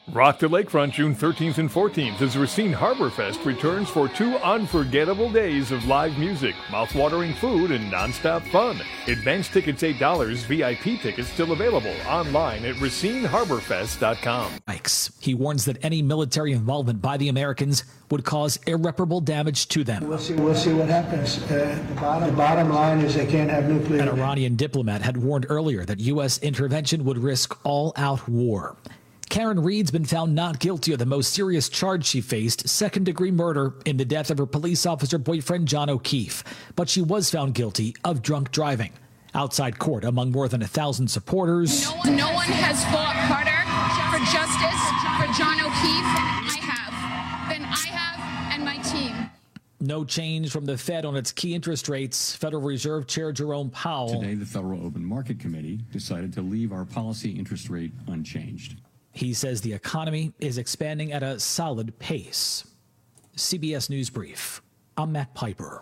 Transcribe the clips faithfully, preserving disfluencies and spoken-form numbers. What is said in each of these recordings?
Rock the Lakefront June thirteenth and fourteenth as Racine Harbor Fest returns for two unforgettable days of live music, mouth-watering food, and nonstop fun. Advance tickets eight dollars, V I P tickets still available online at racine harbor fest dot com. He warns that any military involvement by the Americans would cause irreparable damage to them. We'll see, we'll see what happens. Uh, the, bottom, the bottom line is they can't have nuclear. An Iranian diplomat had warned earlier that U S intervention would risk all-out war. Karen Reed's been found not guilty of the most serious charge she faced, second-degree murder in the death of her police officer boyfriend John O'Keefe. But she was found guilty of drunk driving. Outside court, among more than a thousand supporters. No one, no one has fought harder for justice for John O'Keefe than I have, than I have and my team. No change from the Fed on its key interest rates. Federal Reserve Chair Jerome Powell. Today, the Federal Open Market Committee decided to leave our policy interest rate unchanged. He says the economy is expanding at a solid pace. C B S News Brief. I'm Matt Piper.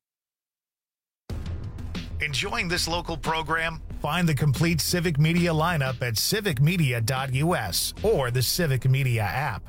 Enjoying this local program? Find the complete Civic Media lineup at civic media dot U S or the Civic Media app.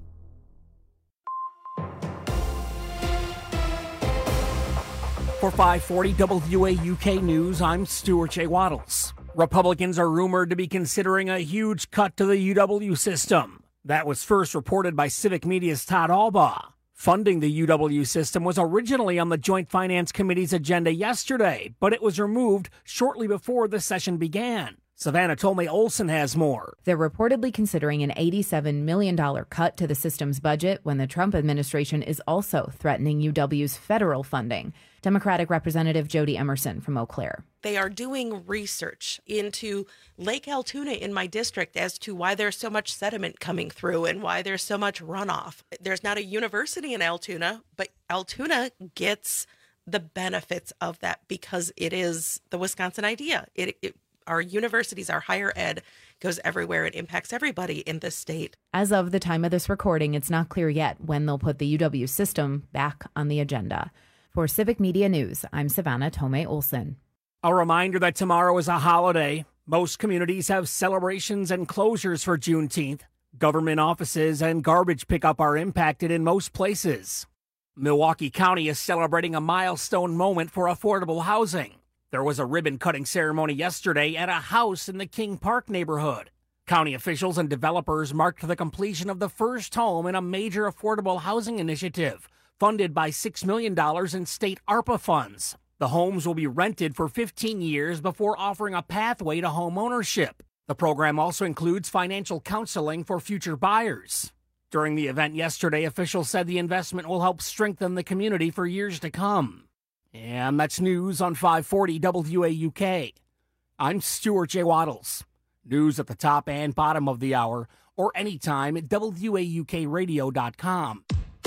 For five forty W A U K News, I'm Stuart J. Waddles. Republicans are rumored to be considering a huge cut to the U W system. That was first reported by Civic Media's Todd Albaugh. Funding the U W system was originally on the Joint Finance Committee's agenda yesterday, but it was removed shortly before the session began. Savannah Tolmay Olson has more. They're reportedly considering an eighty-seven million dollars cut to the system's budget when the Trump administration is also threatening U W's federal funding. Democratic Representative Jody Emerson from Eau Claire. They are doing research into Lake Altoona in my district as to why there's so much sediment coming through and why there's so much runoff. There's not a university in Altoona, but Altoona gets the benefits of that because it is the Wisconsin idea. It, it Our universities, our higher ed goes everywhere. It impacts everybody in this state. As of the time of this recording, it's not clear yet when they'll put the U W system back on the agenda. For Civic Media News, I'm Savannah Tolmay Olson. A reminder that tomorrow is a holiday. Most communities have celebrations and closures for Juneteenth. Government offices and garbage pickup are impacted in most places. Milwaukee County is celebrating a milestone moment for affordable housing. There was a ribbon-cutting ceremony yesterday at a house in the King Park neighborhood. County officials and developers marked the completion of the first home in a major affordable housing initiative, funded by six million dollars in state ARPA funds. The homes will be rented for fifteen years before offering a pathway to home ownership. The program also includes financial counseling for future buyers. During the event yesterday, officials said the investment will help strengthen the community for years to come. And that's news on five forty W A U K. I'm Stuart J. Waddles. News at the top and bottom of the hour, or anytime at W A U K radio dot com.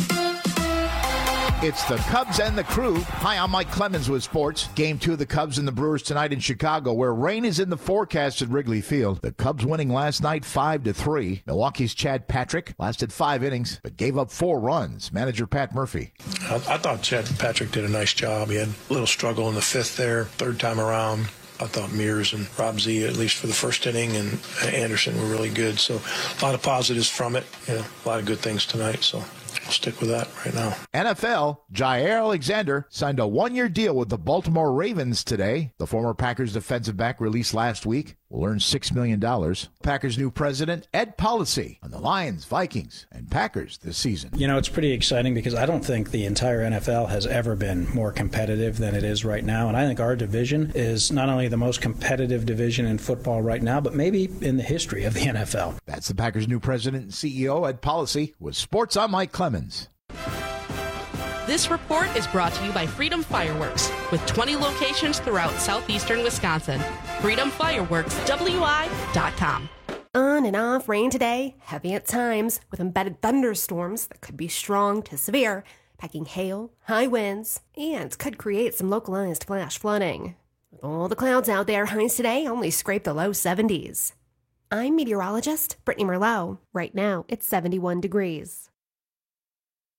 It's the Cubs and the Crew. Hi, I'm Mike Clemens with sports. Game two of the Cubs and the Brewers tonight in Chicago, where rain is in the forecast at Wrigley Field. The Cubs winning last night five to three. Milwaukee's Chad Patrick lasted five innings, but gave up four runs. Manager Pat Murphy. I, I thought Chad Patrick did a nice job. He had a little struggle in the fifth there, third time around. I thought Mears and Rob Z, at least for the first inning, and Anderson were really good. So a lot of positives from it. You know, a lot of good things tonight. So I'll stick with that right now. N F L, Jair Alexander signed a one-year deal with the Baltimore Ravens today. The former Packers defensive back released last week will earn six million dollars. Packers' new president, Ed Policy, on the Lions, Vikings, and Packers this season. You know, it's pretty exciting because I don't think the entire N F L has ever been more competitive than it is right now. And I think our division is not only the most competitive division in football right now, but maybe in the history of the N F L. That's the Packers' new president and C E O, Ed Policy. With sports, I'm Mike Clemens. This report is brought to you by Freedom Fireworks, with twenty locations throughout southeastern Wisconsin. freedom fireworks w i dot com. On and off rain today, heavy at times, with embedded thunderstorms that could be strong to severe, packing hail, high winds, and could create some localized flash flooding. With all the clouds out there, highs today only scrape the low seventies. I'm meteorologist Brittany Merlot. Right now, it's seventy-one degrees.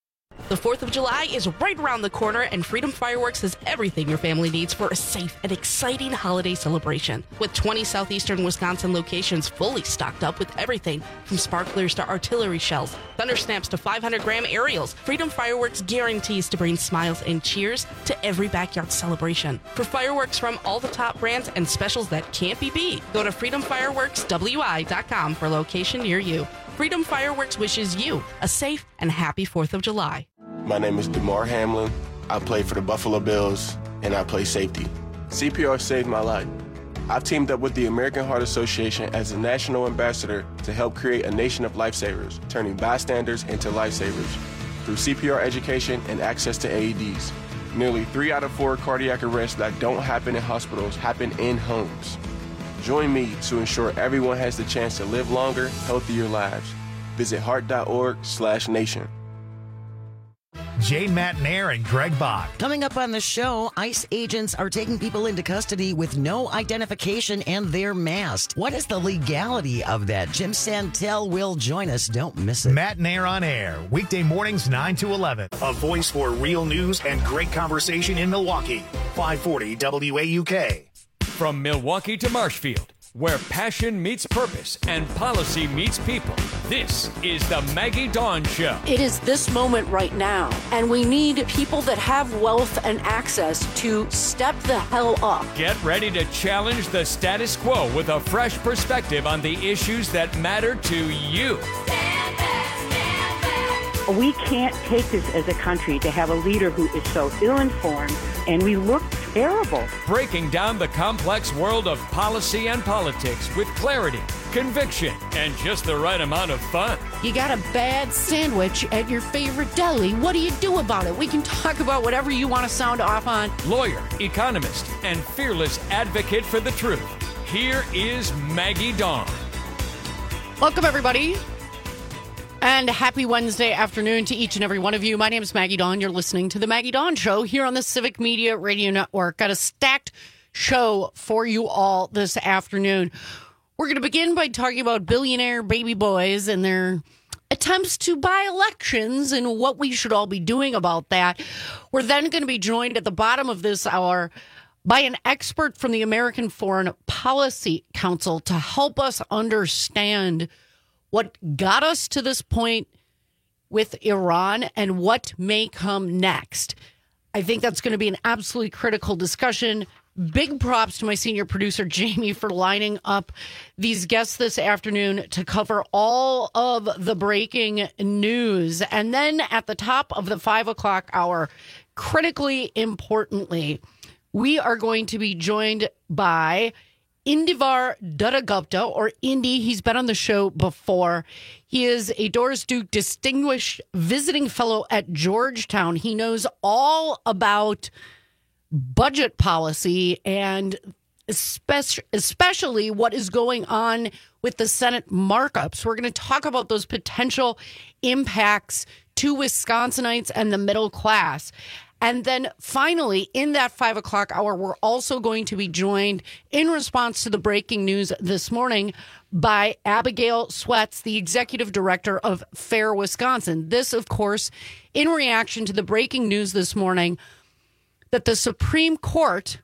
The fourth of July is right around the corner, and Freedom Fireworks has everything your family needs for a safe and exciting holiday celebration. With twenty southeastern Wisconsin locations fully stocked up with everything from sparklers to artillery shells, thunder snaps to five hundred gram aerials, Freedom Fireworks guarantees to bring smiles and cheers to every backyard celebration. For fireworks from all the top brands and specials that can't be beat, go to freedom fireworks w i dot com for a location near you. Freedom Fireworks wishes you a safe and happy fourth of July. My name is DeMar Hamlin. I play for the Buffalo Bills, and I play safety. C P R saved my life. I've teamed up with the American Heart Association as a national ambassador to help create a nation of lifesavers, turning bystanders into lifesavers through C P R education and access to A E Ds. Nearly three out of four cardiac arrests that don't happen in hospitals happen in homes. Join me to ensure everyone has the chance to live longer, healthier lives. Visit heart.org slash nation. Jane Matnair and Greg Bach. Coming up on the show, ICE agents are taking people into custody with no identification and they're masked. What is the legality of that? Jim Santel will join us. Don't miss it. Matnair on air, weekday mornings nine to eleven. A voice for real news and great conversation in Milwaukee. five forty W A U K. From Milwaukee to Marshfield, where passion meets purpose and policy meets people, this is the Maggie Dawn Show. It is this moment right now, and we need people that have wealth and access to step the hell up. Get ready to challenge the status quo with a fresh perspective on the issues that matter to you. We can't take this as a country to have a leader who is so ill-informed, and we look terrible. Breaking down the complex world of policy and politics with clarity, conviction, and just the right amount of fun. You got a bad sandwich at your favorite deli. What do you do about it? We can talk about whatever you want to sound off on. Lawyer, economist, and fearless advocate for the truth. Here is Maggie Dawn. Welcome, everybody. And happy Wednesday afternoon to each and every one of you. My name is Maggie Dawn. You're listening to the Maggie Dawn Show here on the Civic Media Radio Network. Got a stacked show for you all this afternoon. We're going to begin by talking about billionaire baby boys and their attempts to buy elections and what we should all be doing about that. We're then going to be joined at the bottom of this hour by an expert from the American Foreign Policy Council to help us understand what got us to this point with Iran and what may come next. I think that's going to be an absolutely critical discussion. Big props to my senior producer, Jamie, for lining up these guests this afternoon to cover all of the breaking news. And then at the top of the five o'clock hour, critically importantly, we are going to be joined by Indivar Dutta-Gupta, or Indy. He's been on the show before. He is a Doris Duke Distinguished Visiting Fellow at Georgetown. He knows all about budget policy and especially what is going on with the Senate markups. We're going to talk about those potential impacts to Wisconsinites and the middle class. And then finally, in that five o'clock hour, we're also going to be joined in response to the breaking news this morning by Abigail Sweats, the executive director of FAIR Wisconsin. This, of course, in reaction to the breaking news this morning that the Supreme Court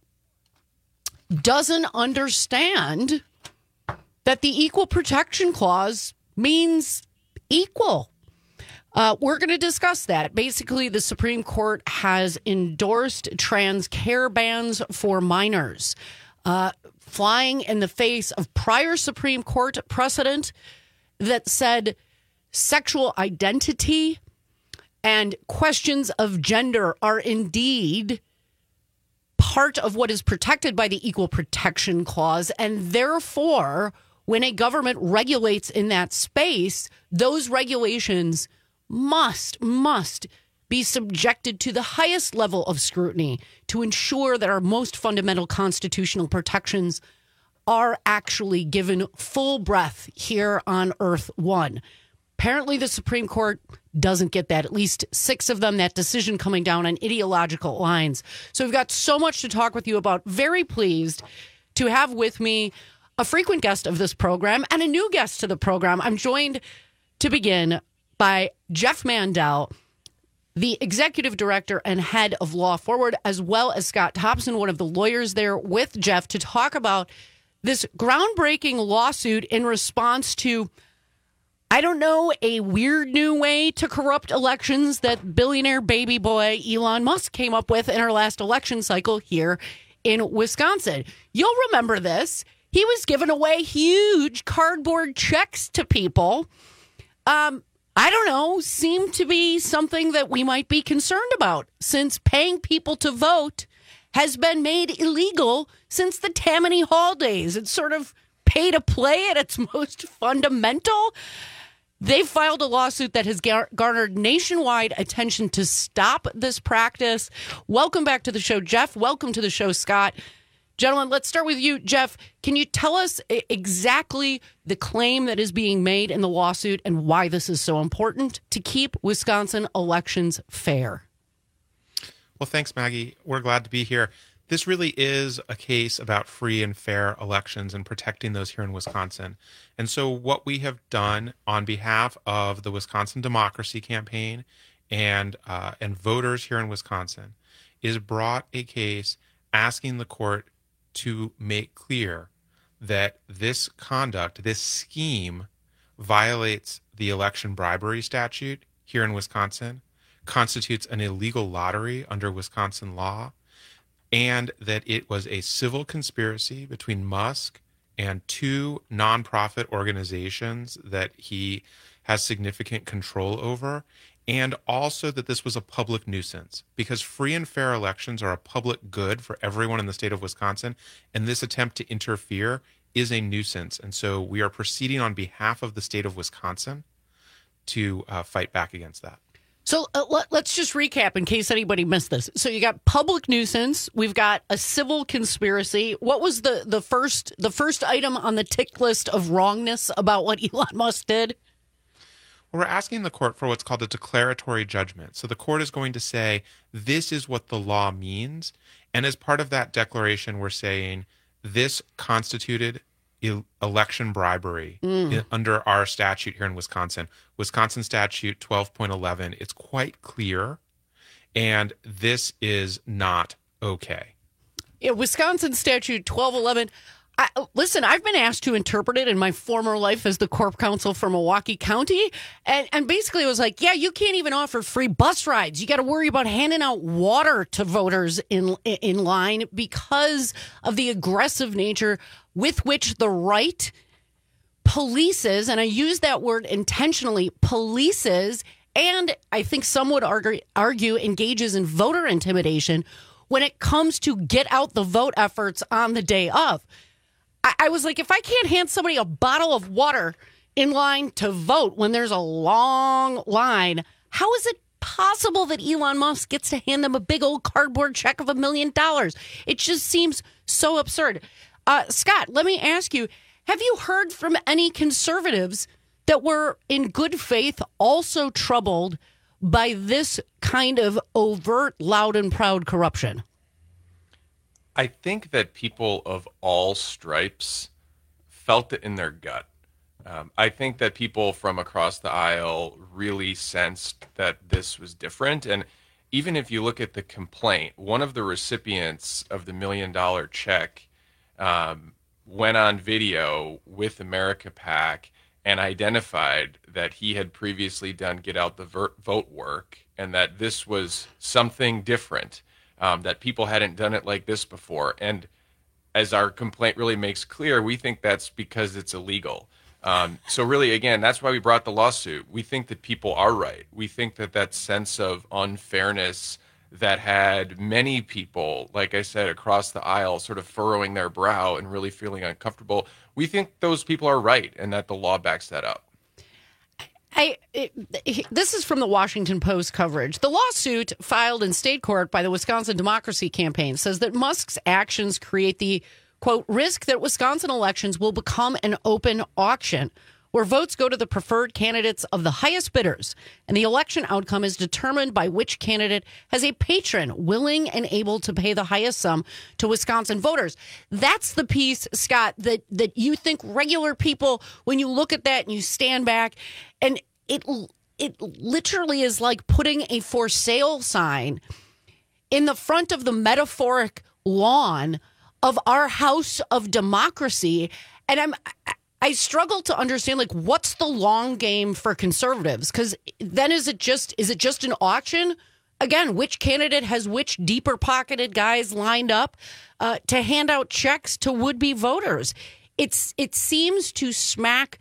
doesn't understand that the Equal Protection Clause means equal. Uh, we're going to discuss that. Basically, the Supreme Court has endorsed trans care bans for minors, uh, flying in the face of prior Supreme Court precedent that said sexual identity and questions of gender are indeed part of what is protected by the Equal Protection Clause, and therefore, when a government regulates in that space, those regulations must, must be subjected to the highest level of scrutiny to ensure that our most fundamental constitutional protections are actually given full breath here on Earth One. Apparently, the Supreme Court doesn't get that. At least six of them, that decision coming down on ideological lines. So we've got so much to talk with you about. Very pleased to have with me a frequent guest of this program and a new guest to the program. I'm joined to begin by Jeff Mandel, the executive director and head of Law Forward, as well as Scott Thompson, one of the lawyers there with Jeff, to talk about this groundbreaking lawsuit in response to, I don't know, a weird new way to corrupt elections that billionaire baby boy Elon Musk came up with in our last election cycle here in Wisconsin. You'll remember this. He was giving away huge cardboard checks to people. Um, I don't know, seemed to be something that we might be concerned about, since paying people to vote has been made illegal since the Tammany Hall days. It's sort of pay to play at its most fundamental. They filed a lawsuit that has gar- garnered nationwide attention to stop this practice. Welcome back to the show, Jeff. Welcome to the show, Scott. Gentlemen, let's start with you, Jeff. Can you tell us exactly the claim that is being made in the lawsuit and why this is so important to keep Wisconsin elections fair? Well, thanks, Maggie. We're glad to be here. This really is a case about free and fair elections and protecting those here in Wisconsin. And so what we have done on behalf of the Wisconsin Democracy Campaign and uh, and voters here in Wisconsin is brought a case asking the court to make clear that this conduct, this scheme, violates the election bribery statute here in Wisconsin, constitutes an illegal lottery under Wisconsin law, and that it was a civil conspiracy between Musk and two nonprofit organizations that he has significant control over, and also that this was a public nuisance, because free and fair elections are a public good for everyone in the state of Wisconsin, and this attempt to interfere is a nuisance. And so we are proceeding on behalf of the state of Wisconsin to uh, fight back against that. So uh, let, let's just recap in case anybody missed this. So you got public nuisance, we've got a civil conspiracy. What was the, the first the first item on the tick list of wrongness about what Elon Musk did? We're asking the court for what's called a declaratory judgment. So the court is going to say, this is what the law means. And as part of that declaration, we're saying this constituted e- election bribery mm. in, under our statute here in Wisconsin. Wisconsin statute twelve point eleven. It's quite clear. And this is not okay. Yeah, Wisconsin statute twelve eleven. I, listen, I've been asked to interpret it in my former life as the Corp Counsel for Milwaukee County. And, and basically it was like, yeah, you can't even offer free bus rides. You got to worry about handing out water to voters in in line because of the aggressive nature with which the right polices, and I use that word intentionally, polices, and I think some would argue, argue engages in voter intimidation when it comes to get out the vote efforts on the day of. I was like, if I can't hand somebody a bottle of water in line to vote when there's a long line, how is it possible that Elon Musk gets to hand them a big old cardboard check of a million dollars? It just seems so absurd. Uh, Scott, let me ask you, have you heard from any conservatives that were in good faith also troubled by this kind of overt, loud and proud corruption? I think that people of all stripes felt it in their gut. Um, I think that people from across the aisle really sensed that this was different. And even if you look at the complaint, one of the recipients of the million dollar check um, went on video with America PAC and identified that he had previously done get out the vote work and that this was something different. Um, that people hadn't done it like this before. And as our complaint really makes clear, we think that's because it's illegal. Um, so really, again, that's why we brought the lawsuit. We think that people are right. We think that that sense of unfairness that had many people, like I said, across the aisle sort of furrowing their brow and really feeling uncomfortable, we think those people are right and that the law backs that up. I, it, this is from the Washington Post coverage. The lawsuit filed in state court by the Wisconsin Democracy Campaign says that Musk's actions create the, quote, risk that Wisconsin elections will become an open auction where votes go to the preferred candidates of the highest bidders, and the election outcome is determined by which candidate has a patron willing and able to pay the highest sum to Wisconsin voters. That's the piece, Scott, that, that you think regular people, when you look at that and you stand back, and it it literally is like putting a for sale sign in the front of the metaphoric lawn of our house of democracy. And I'm, I struggle to understand, like, what's the long game for conservatives? Because then is it just, is it just an auction? Again, which candidate has which deeper pocketed guys lined up uh, to hand out checks to would-be voters? It's, it seems to smack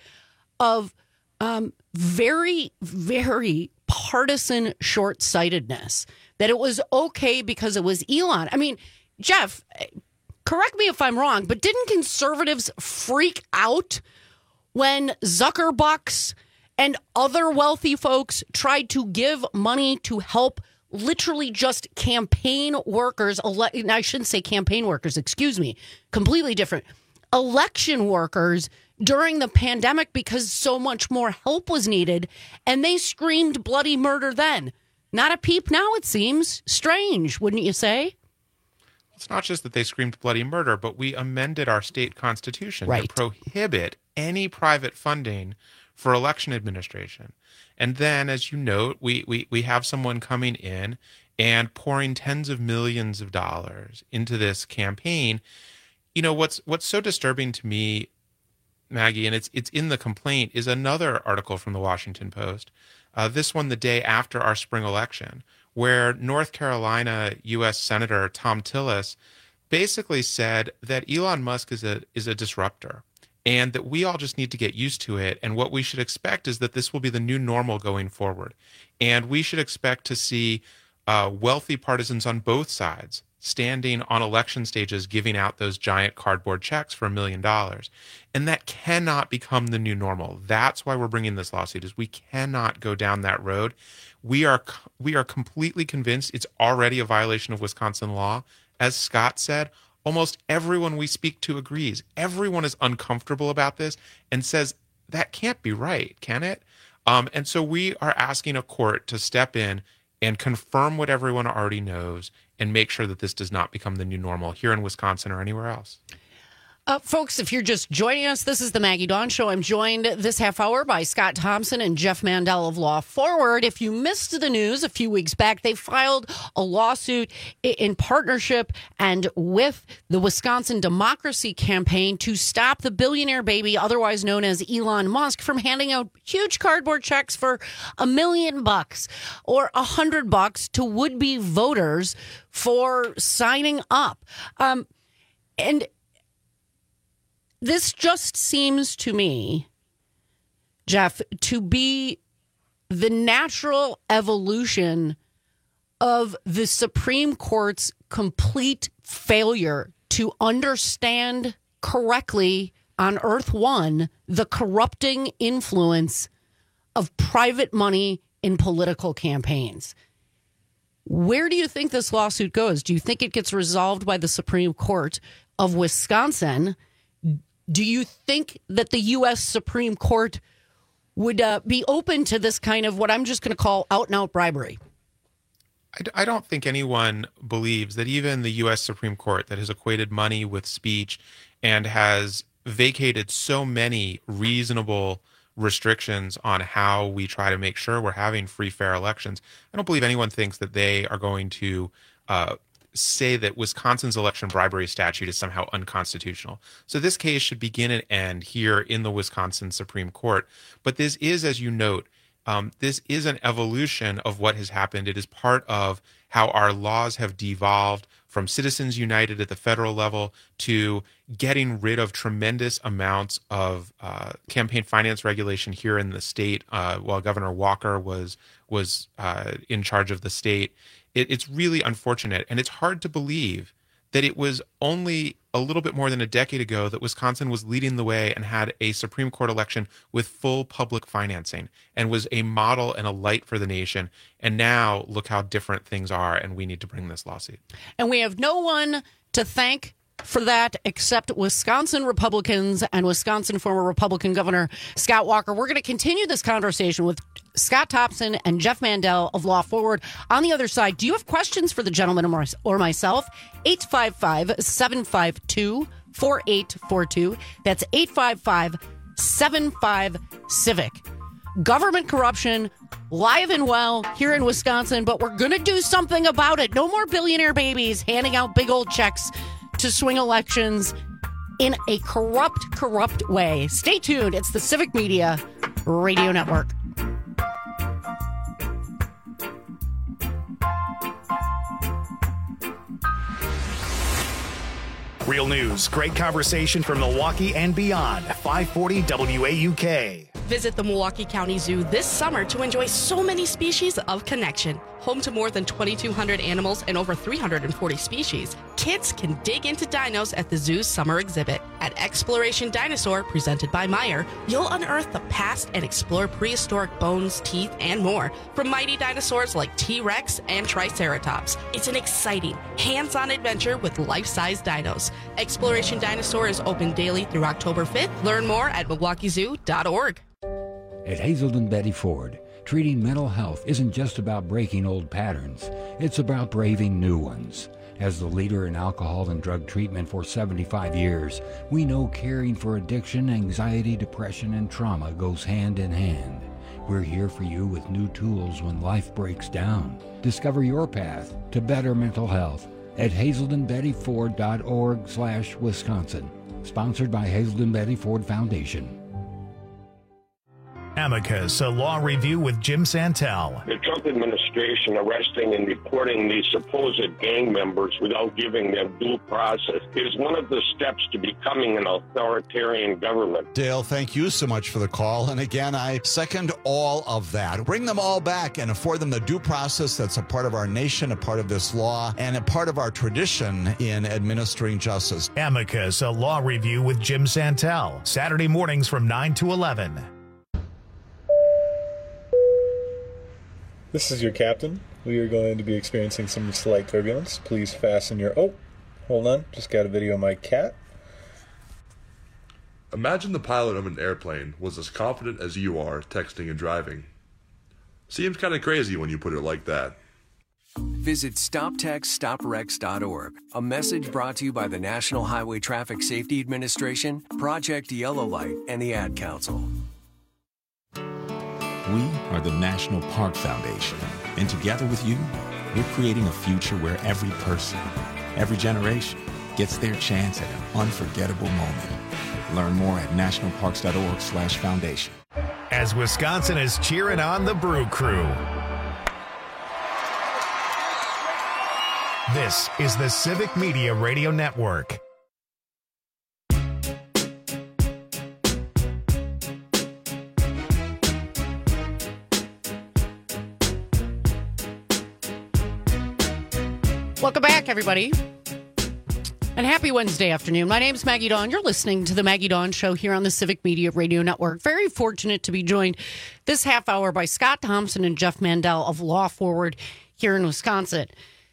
of um, very, very partisan short-sightedness, that it was okay because it was Elon. I mean, Jeff, correct me if I'm wrong, but didn't conservatives freak out when Zuckerbucks and other wealthy folks tried to give money to help literally just campaign workers, ele- I shouldn't say campaign workers, excuse me, completely different, election workers during the pandemic because so much more help was needed, and they screamed bloody murder then. Not a peep now, it seems. Strange, wouldn't you say? It's not just that they screamed bloody murder, but we amended our state constitution right. to prohibit any private funding for election administration. And then, as you note, we, we, we have someone coming in and pouring tens of millions of dollars into this campaign. You know, what's what's so disturbing to me, Maggie, and it's it's in the complaint, is another article from the Washington Post, uh, this one the day after our spring election, where North Carolina U S Senator Thom Tillis basically said that Elon Musk is a is a disruptor and that we all just need to get used to it. And what we should expect is that this will be the new normal going forward. And we should expect to see uh, wealthy partisans on both sides standing on election stages giving out those giant cardboard checks for a million dollars. And that cannot become the new normal. That's why we're bringing this lawsuit, is we cannot go down that road. We are we are completely convinced it's already a violation of Wisconsin law. As Scott said, almost everyone we speak to agrees. Everyone is uncomfortable about this and says that can't be right, can it? Um, and so we are asking a court to step in and confirm what everyone already knows and make sure that this does not become the new normal here in Wisconsin or anywhere else. Uh, folks, if you're just joining us, this is the Maggie Dawn Show. I'm joined this half hour by Scott Thompson and Jeff Mandel of Law Forward. If you missed the news a few weeks back, they filed a lawsuit in partnership and with the Wisconsin Democracy Campaign to stop the billionaire baby, otherwise known as Elon Musk, from handing out huge cardboard checks for a million bucks or a hundred bucks to would-be voters for signing up. Um, and This just seems to me, Jeff, to be the natural evolution of the Supreme Court's complete failure to understand correctly on Earth One the corrupting influence of private money in political campaigns. Where do you think this lawsuit goes? Do you think it gets resolved by the Supreme Court of Wisconsin? Do you think that the U S Supreme Court would uh, be open to this kind of what I'm just going to call out-and-out bribery? I, I don't think anyone believes that even the U S Supreme Court, that has equated money with speech and has vacated so many reasonable restrictions on how we try to make sure we're having free, fair elections, I don't believe anyone thinks that they are going to uh, say that Wisconsin's election bribery statute is somehow unconstitutional. So this case should begin and end here in the Wisconsin Supreme Court. But this is, as you note, um, this is an evolution of what has happened. It is part of how our laws have devolved from Citizens United at the federal level to getting rid of tremendous amounts of uh, campaign finance regulation here in the state uh, while Governor Walker was was uh, in charge of the state. It, it's really unfortunate, and it's hard to believe that it was only a little bit more than a decade ago that Wisconsin was leading the way and had a Supreme Court election with full public financing and was a model and a light for the nation. And now look how different things are, and we need to bring this lawsuit. And we have no one to thank for that except Wisconsin Republicans and Wisconsin former Republican Governor Scott Walker. We're going to continue this conversation with Scott Thompson and Jeff Mandel of Law Forward. On the other side, do you have questions for the gentleman or myself? eight five five, seven five two, four eight four two. That's eight five five, seven five, CIVIC. Government corruption, live and well here in Wisconsin, but we're going to do something about it. No more billionaire babies handing out big old checks to swing elections in a corrupt, corrupt way. Stay tuned. It's the Civic Media Radio Network. Real news, great conversation from Milwaukee and beyond. five forty W A U K. Visit the Milwaukee County Zoo this summer to enjoy so many species of connection. Home to more than twenty-two hundred animals and over three hundred forty species, kids can dig into dinos at the zoo's summer exhibit. At Exploration Dinosaur, presented by Meyer, you'll unearth the past and explore prehistoric bones, teeth, and more from mighty dinosaurs like T-Rex and Triceratops. It's an exciting, hands-on adventure with life-size dinos. Exploration Dinosaur is open daily through October fifth. Learn more at milwaukee zoo dot org. At Hazelden Betty Ford, treating mental health isn't just about breaking old patterns, it's about braving new ones. As the leader in alcohol and drug treatment for seventy-five years, we know caring for addiction, anxiety, depression, and trauma goes hand in hand. We're here for you with new tools when life breaks down. Discover your path to better mental health at hazelden betty ford dot org slash Wisconsin. Sponsored by Hazelden Betty Ford Foundation. Amicus, a law review with Jim Santel. The Trump administration arresting and deporting these supposed gang members without giving them due process is one of the steps to becoming an authoritarian government. Dale, thank you so much for the call. And again, I second all of that. Bring them all back and afford them the due process that's a part of our nation, a part of this law, and a part of our tradition in administering justice. Amicus, a law review with Jim Santel. Saturday mornings from nine to eleven. This is your captain. We are going to be experiencing some slight turbulence. Please fasten your... Oh, hold on. Just got a video of my cat. Imagine the pilot of an airplane was as confident as you are texting and driving. Seems kind of crazy when you put it like that. Visit stop text stop wrecks dot org. A message brought to you by the National Highway Traffic Safety Administration, Project Yellow Light, and the Ad Council. We are the National Park Foundation, and together with you, we're creating a future where every person, every generation, gets their chance at an unforgettable moment. Learn more at national parks dot org slash foundation. As Wisconsin is cheering on the Brew Crew. This is the Civic Media Radio Network. Welcome back, everybody. And happy Wednesday afternoon. My name's Maggie Dawn. You're listening to the Maggie Dawn Show here on the Civic Media Radio Network. Very fortunate to be joined this half hour by Scott Thompson and Jeff Mandel of Law Forward here in Wisconsin.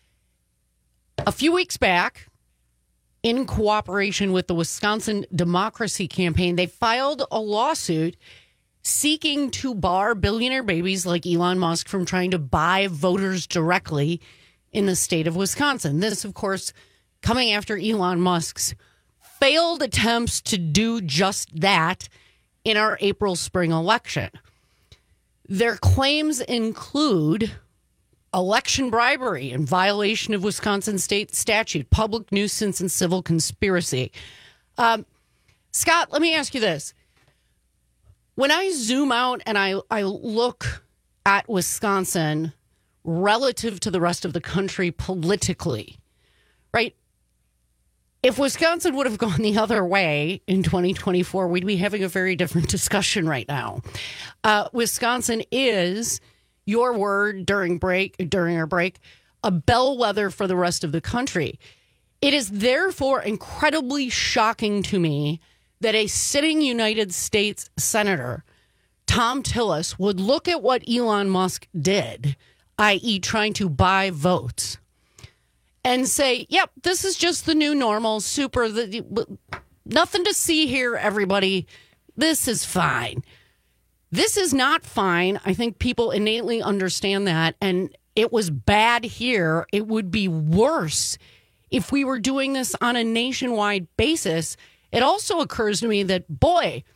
A few weeks back, in cooperation with the Wisconsin Democracy Campaign, they filed a lawsuit seeking to bar billionaire babies like Elon Musk from trying to buy voters directly in the state of Wisconsin. This, of course, coming after Elon Musk's failed attempts to do just that in our April spring election. Their claims include election bribery in violation of Wisconsin state statute, public nuisance, and civil conspiracy. Um, Scott, let me ask you this. When I zoom out and I, I look at Wisconsin relative to the rest of the country politically, right? If Wisconsin would have gone the other way in twenty twenty-four, we'd be having a very different discussion right now. Uh, Wisconsin is, your word during break, during our break, a bellwether for the rest of the country. It is therefore incredibly shocking to me that a sitting United States Senator, Thom Tillis, would look at what Elon Musk did, that is trying to buy votes, and say, yep, this is just the new normal, super, the, nothing to see here, everybody. This is fine. This is not fine. I think people innately understand that, and it was bad here. It would be worse if we were doing this on a nationwide basis. It also occurs to me that, boy,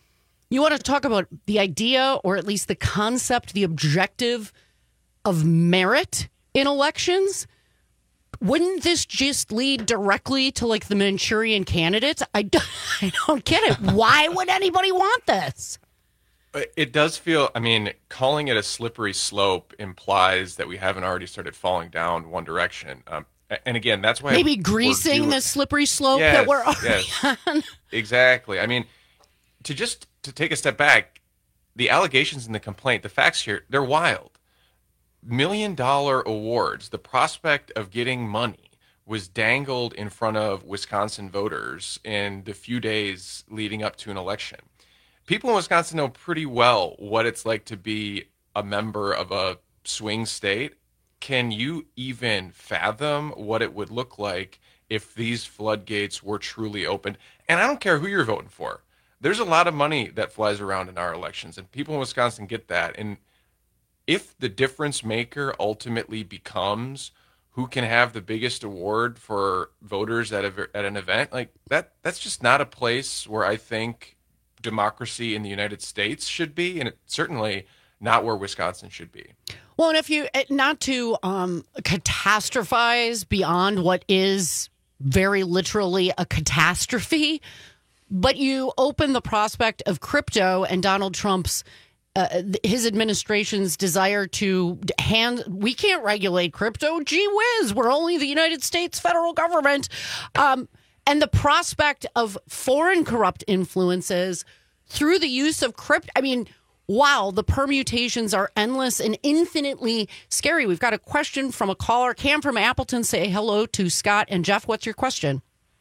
You want to talk about the idea, or at least the concept, the objective of merit in elections? Wouldn't this just lead directly to like the Manchurian candidates? I don't, I don't get it. Why would anybody want this? It does feel, I mean, calling it a slippery slope implies that we haven't already started falling down one direction. Um, and again, that's why maybe greasing doing, the slippery slope yes, that we're already yes, on. Exactly. I mean, to just to take a step back, the allegations in the complaint, the facts here, they're wild. Million dollar awards, the prospect of getting money was dangled in front of Wisconsin voters in the few days leading up to an election. People in Wisconsin know pretty well what it's like to be a member of a swing state. Can you even fathom what it would look like if these floodgates were truly opened? And I don't care who you're voting for. There's a lot of money that flies around in our elections, and people in Wisconsin get that. And if the difference maker ultimately becomes who can have the biggest award for voters at a, at an event, like that, that's just not a place where I think democracy in the United States should be, and it's certainly not where Wisconsin should be. Well, and if you, not to um, catastrophize beyond what is very literally a catastrophe, but you open the prospect of crypto and Donald Trump's Uh, his administration's desire to hand, we can't regulate crypto. Gee whiz, we're only the United States federal government. Um, and the prospect of foreign corrupt influences through the use of crypto. I mean, wow, the permutations are endless and infinitely scary. We've got a question from a caller. Cam from Appleton, say hello to Scott and Jeff. What's your question?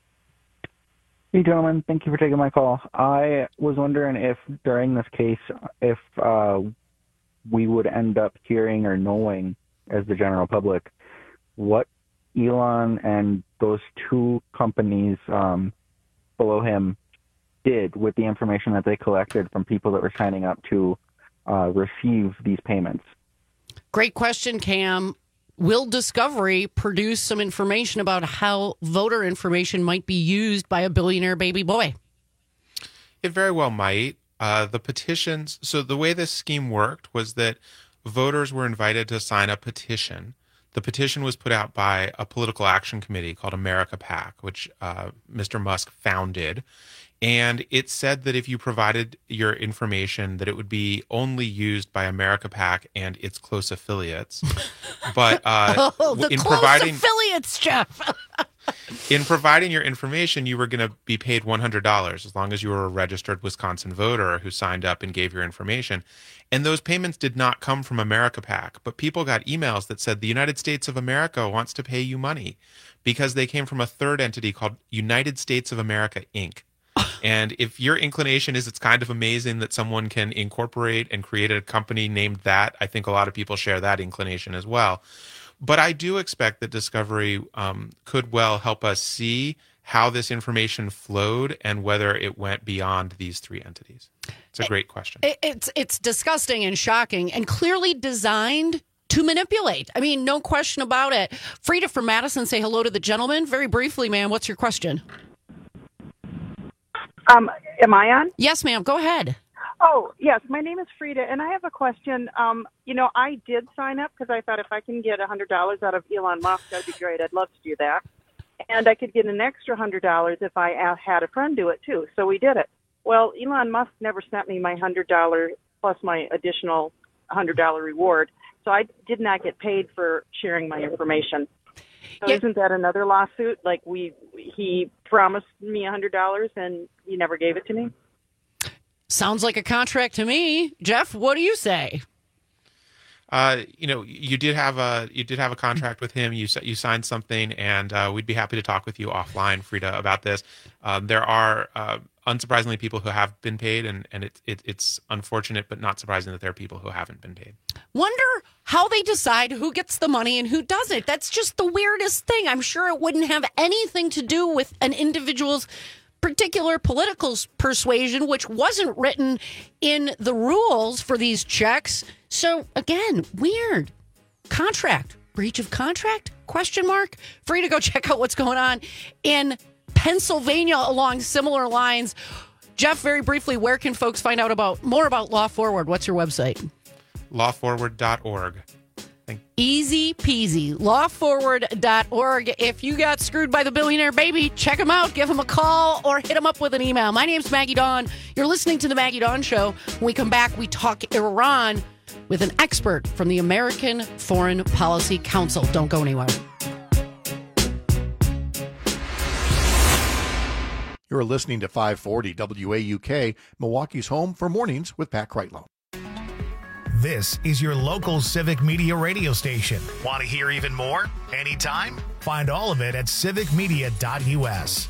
Hey, gentlemen. Thank you for taking my call. I was wondering if during this case, if uh, we would end up hearing or knowing as the general public what Elon and those two companies um, below him did with the information that they collected from people that were signing up to uh, receive these payments. Great question, Cam. Will Discovery produce some information about how voter information might be used by a billionaire baby boy? It very well might. Uh, the petitions, so the way this scheme worked was that voters were invited to sign a petition. The petition was put out by a political action committee called America PAC, which uh, Mister Musk founded. And it said that if you provided your information, that it would be only used by America PAC and its close affiliates. But uh, oh, the in close providing affiliates, Jeff. in providing your information, you were going to be paid one hundred dollars as long as you were a registered Wisconsin voter who signed up and gave your information. And those payments did not come from America PAC, but people got emails that said the United States of America wants to pay you money because they came from a third entity called United States of America, Incorporated. And if your inclination is it's kind of amazing that someone can incorporate and create a company named that, I think a lot of people share that inclination as well. But I do expect that Discovery um, could well help us see how this information flowed and whether it went beyond these three entities. It's a great question. It, it's it's disgusting and shocking and clearly designed to manipulate. I mean, no question about it. Frida from Madison, say hello to the gentleman. Very briefly, ma'am, what's your question? Um, am I on? Yes, ma'am. Go ahead. Oh, yes. My name is Frida, and I have a question. Um, you know, I did sign up because I thought if I can get one hundred dollars out of Elon Musk, that'd be great. I'd love to do that. And I could get an extra one hundred dollars if I had a friend do it, too. So we did it. Well, Elon Musk never sent me my one hundred dollars plus my additional one hundred dollars reward. So I did not get paid for sharing my information. So yeah. Isn't that another lawsuit? Like we, he promised me one hundred dollars and he never gave it to me? Sounds like a contract to me. Jeff, what do you say? Uh, you know, you did have a you did have a contract with him. You you signed something, and uh, we'd be happy to talk with you offline, Frida, about this. Um, there are, uh, unsurprisingly, people who have been paid, and and it, it it's unfortunate, but not surprising that there are people who haven't been paid. Wonder how they decide who gets the money and who doesn't. That's just the weirdest thing. I'm sure it wouldn't have anything to do with an individual's particular political persuasion, which wasn't written in the rules for these checks. So again, weird. Contract, breach of contract, question mark. Free to go check out what's going on in Pennsylvania along similar lines. Jeff, very briefly, where can folks find out about more about Law Forward? What's your website? law forward dot org. Easy peasy. law forward dot org. If you got screwed by the billionaire baby, check him out. Give him a call or hit him up with an email. My name's Maggie Dawn. You're listening to The Maggie Dawn Show. When we come back, we talk Iran with an expert from the American Foreign Policy Council. Don't go anywhere. You're listening to five forty W A U K, Milwaukee's home for mornings with Pat Kreitlow. This is your local Civic Media radio station. Want to hear even more? Anytime? Find all of it at civic media dot U S.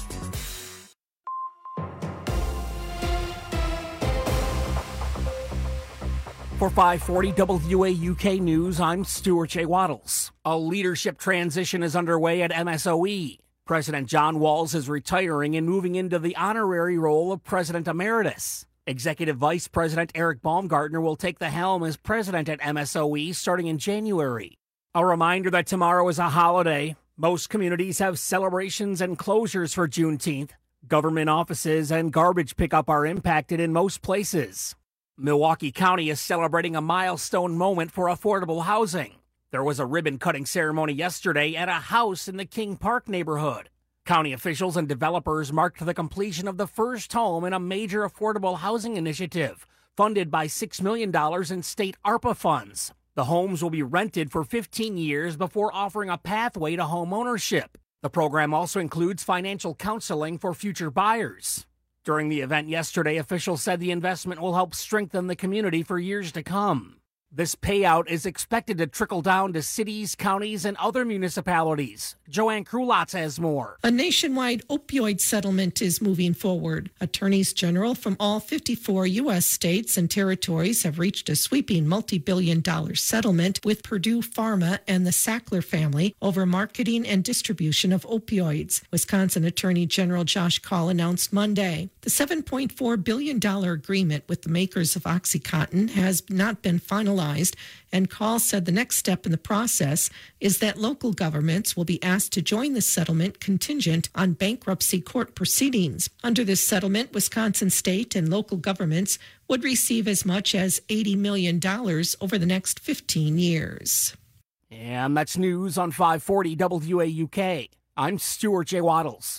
For five forty W A U K News, I'm Stuart J. Waddles. A leadership transition is underway at M S O E. President John Walz is retiring and moving into the honorary role of President Emeritus. Executive Vice President Eric Baumgartner will take the helm as president at M S O E starting in January. A reminder that tomorrow is a holiday. Most communities have celebrations and closures for Juneteenth. Government offices and garbage pickup are impacted in most places. Milwaukee County is celebrating a milestone moment for affordable housing. There was a ribbon-cutting ceremony yesterday at a house in the King Park neighborhood. County officials and developers marked the completion of the first home in a major affordable housing initiative, funded by six million dollars in state ARPA funds. The homes will be rented for fifteen years before offering a pathway to home ownership. The program also includes financial counseling for future buyers. During the event yesterday, officials said the investment will help strengthen the community for years to come. This payout is expected to trickle down to cities, counties, and other municipalities. Joanne Krulotz has more. A nationwide opioid settlement is moving forward. Attorneys general from all fifty-four U S states and territories have reached a sweeping multi-billion dollar settlement with Purdue Pharma and the Sackler family over marketing and distribution of opioids. Wisconsin Attorney General Josh Kaul announced Monday. The seven point four billion dollars agreement with the makers of OxyContin has not been finalized, and Kaul said the next step in the process is that local governments will be asked to join the settlement contingent on bankruptcy court proceedings. Under this settlement, Wisconsin state and local governments would receive as much as eighty million dollars over the next fifteen years. And that's news on five forty W A U K. I'm Stuart J. Waddles.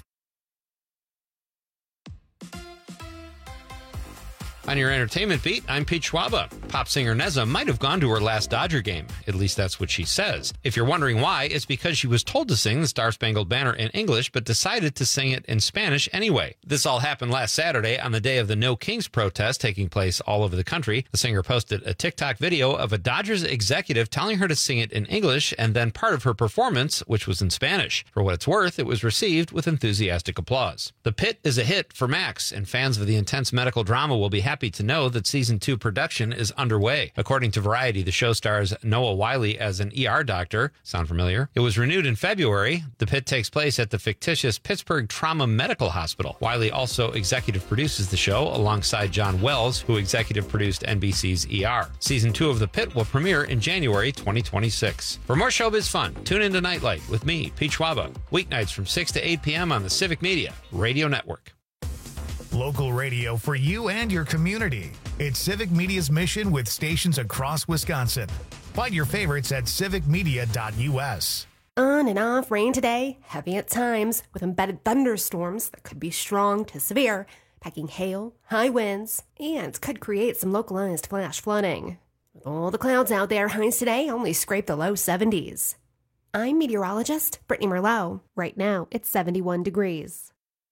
On your entertainment beat, I'm Pete Schwaba. Pop singer Neza might have gone to her last Dodger game. At least that's what she says. If you're wondering why, it's because she was told to sing the Star-Spangled Banner in English, but decided to sing it in Spanish anyway. This all happened last Saturday on the day of the No Kings protest taking place all over the country. The singer posted a TikTok video of a Dodgers executive telling her to sing it in English, and then part of her performance, which was in Spanish. For what it's worth, it was received with enthusiastic applause. The Pit is a hit for Max, and fans of the intense medical drama will be happy Happy to know that season two production is underway. According to Variety, the show stars Noah Wyle as an E R doctor. Sound familiar? It was renewed in February. The Pit takes place at the fictitious Pittsburgh Trauma Medical Hospital. Wyle also executive produces the show alongside John Wells, who executive produced N B C's E R. Season two of The Pit will premiere in January twenty twenty-six. For more showbiz fun, tune into Nightlight with me, Pete Schwaba, weeknights from six to eight p.m. on the Civic Media Radio Network. Local radio for you and your community. It's Civic Media's mission with stations across Wisconsin. Find your favorites at civic media dot U S. On and off rain today, heavy at times, with embedded thunderstorms that could be strong to severe, packing hail, high winds, and could create some localized flash flooding. With all the clouds out there, highs today only scrape the low seventies. I'm meteorologist Brittany Merlot. Right now, it's seventy-one degrees.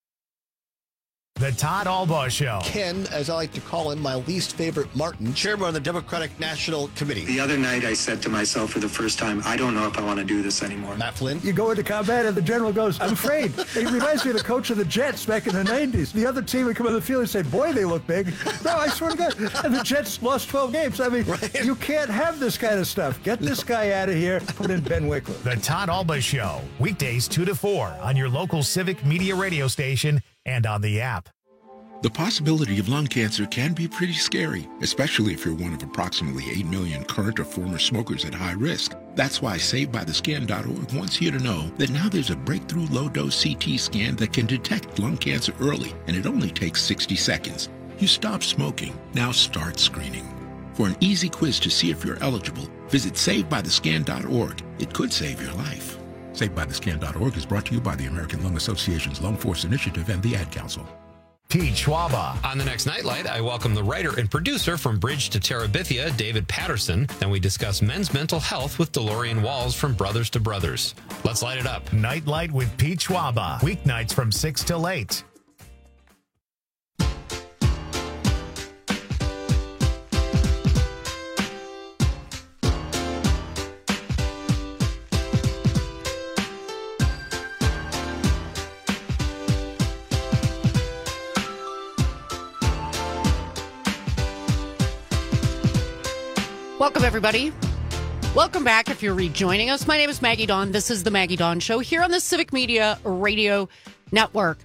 The Todd Albaugh Show. Ken, as I like to call him, my least favorite Martin, chairman of the Democratic National Committee. The other night I said to myself for the first time, I don't know if I want to do this anymore. Matt Flynn. You go into combat and the general goes, I'm afraid. It reminds me of the coach of the Jets back in the nineties. The other team would come on the field and say, boy, they look big. No, I swear to God. And the Jets lost twelve games. I mean, right. You can't have this kind of stuff. Get this no. guy out of here. Put in Ben Wickler. The Todd Albaugh Show. Weekdays two to four on your local Civic Media radio station and on the app. The possibility of lung cancer can be pretty scary, especially if you're one of approximately eight million current or former smokers at high risk. That's why Saved By The Scan dot org wants you to know that now there's a breakthrough low-dose C T scan that can detect lung cancer early, and it only takes sixty seconds. You stop smoking, now start screening. For an easy quiz to see if you're eligible, visit Saved By The Scan dot org. It could save your life. Saved By The Scan dot org is brought to you by the American Lung Association's Lung Force Initiative and the Ad Council. Pete Schwaba. On the next Nightlight, I welcome the writer and producer from Bridge to Terabithia, David Patterson. Then we discuss men's mental health with DeLorean Walls from Brothers to Brothers. Let's light it up. Nightlight with Pete Schwaba. Weeknights from six till eight. Welcome, everybody. Welcome back if you're rejoining us. My name is Maggie Dawn. This is the Maggie Dawn Show here on the Civic Media Radio Network.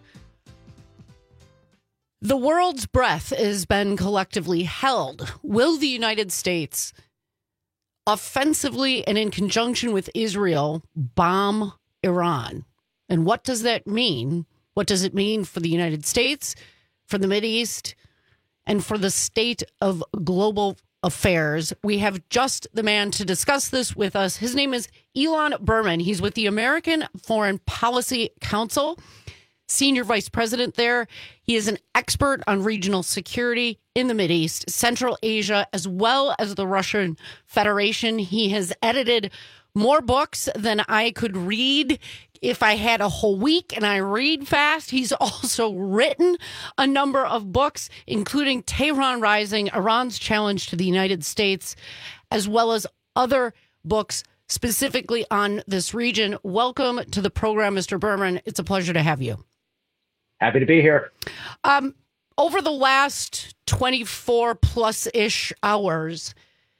The world's breath has been collectively held. Will the United States offensively and in conjunction with Israel bomb Iran? And what does that mean? What does it mean for the United States, for the Mideast, and for the state of global affairs? We have just the man to discuss this with us. His name is Ilan Berman. He's with the American Foreign Policy Council, senior vice president there. He is an expert on regional security in the Mideast, Central Asia, as well as the Russian Federation. He has edited more books than I could read if I had a whole week, and I read fast. He's also written a number of books, including Tehran Rising, Iran's Challenge to the United States, as well as other books specifically on this region. Welcome to the program, Mister Berman. It's a pleasure to have you. Happy to be here. Um, over the last twenty-four plus-ish hours,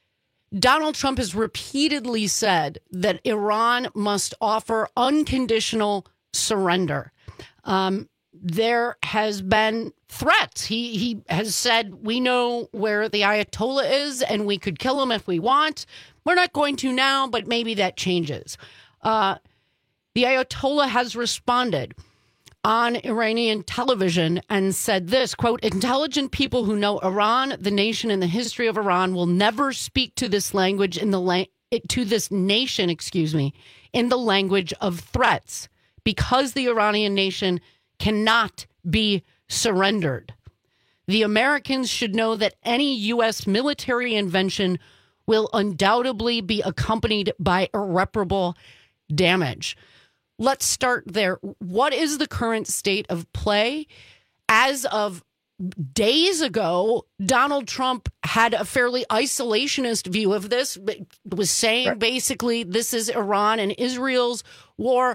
Donald Trump has repeatedly said that Iran must offer unconditional surrender. Um, there has been threats. He he has said, we know where the Ayatollah is and we could kill him if we want. We're not going to now, but maybe that changes. Uh, the Ayatollah has responded on Iranian television and said this, quote, intelligent people who know Iran, the nation, and the history of Iran will never speak to this language in the la- to this nation, excuse me, in the language of threats, because the Iranian nation cannot be surrendered. The Americans should know that any U S military invention will undoubtedly be accompanied by irreparable damage. Let's start there. What is the current state of play? As of days ago, Donald Trump had a fairly isolationist view of this, was saying right. basically this is Iran and Israel's war.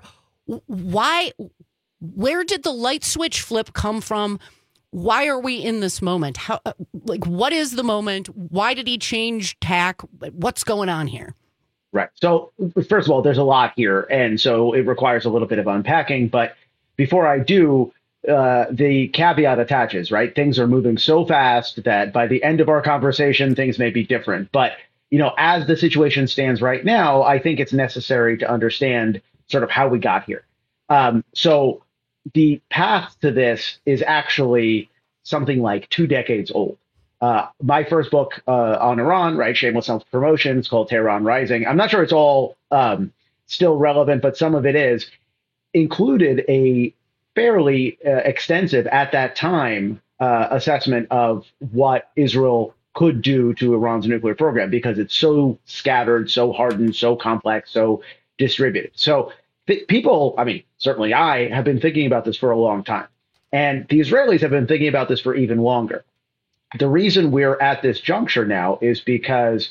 Why? Where did the light switch flip come from? Why are we in this moment? How? Like, what is the moment? Why did he change tack? What's going on here? Right. So, first of all, there's a lot here, and so it requires a little bit of unpacking. But before I do, uh, the caveat attaches, right? Things are moving so fast that by the end of our conversation, things may be different. But, you know, as the situation stands right now, I think it's necessary to understand sort of how we got here. Um, so the path to this is actually something like two decades old. Uh, my first book uh, on Iran, right, shameless self-promotion, it's called Tehran Rising. I'm not sure it's all um, still relevant, but some of it is, included a fairly uh, extensive, at that time, uh, assessment of what Israel could do to Iran's nuclear program, because it's so scattered, so hardened, so complex, so distributed. So th- people, I mean, certainly I, have been thinking about this for a long time. And the Israelis have been thinking about this for even longer. The reason we're at this juncture now is because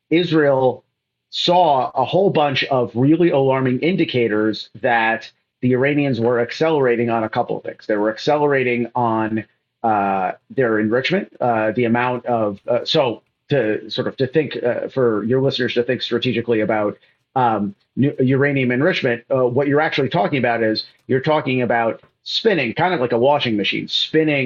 Israel saw a whole bunch of really alarming indicators that the Iranians were accelerating on a couple of things. They were accelerating on uh, their enrichment, uh, the amount of uh, so to sort of to think uh, for your listeners to think strategically about um, uranium enrichment. Uh, what you're actually talking about is you're talking about spinning, kind of like a washing machine, spinning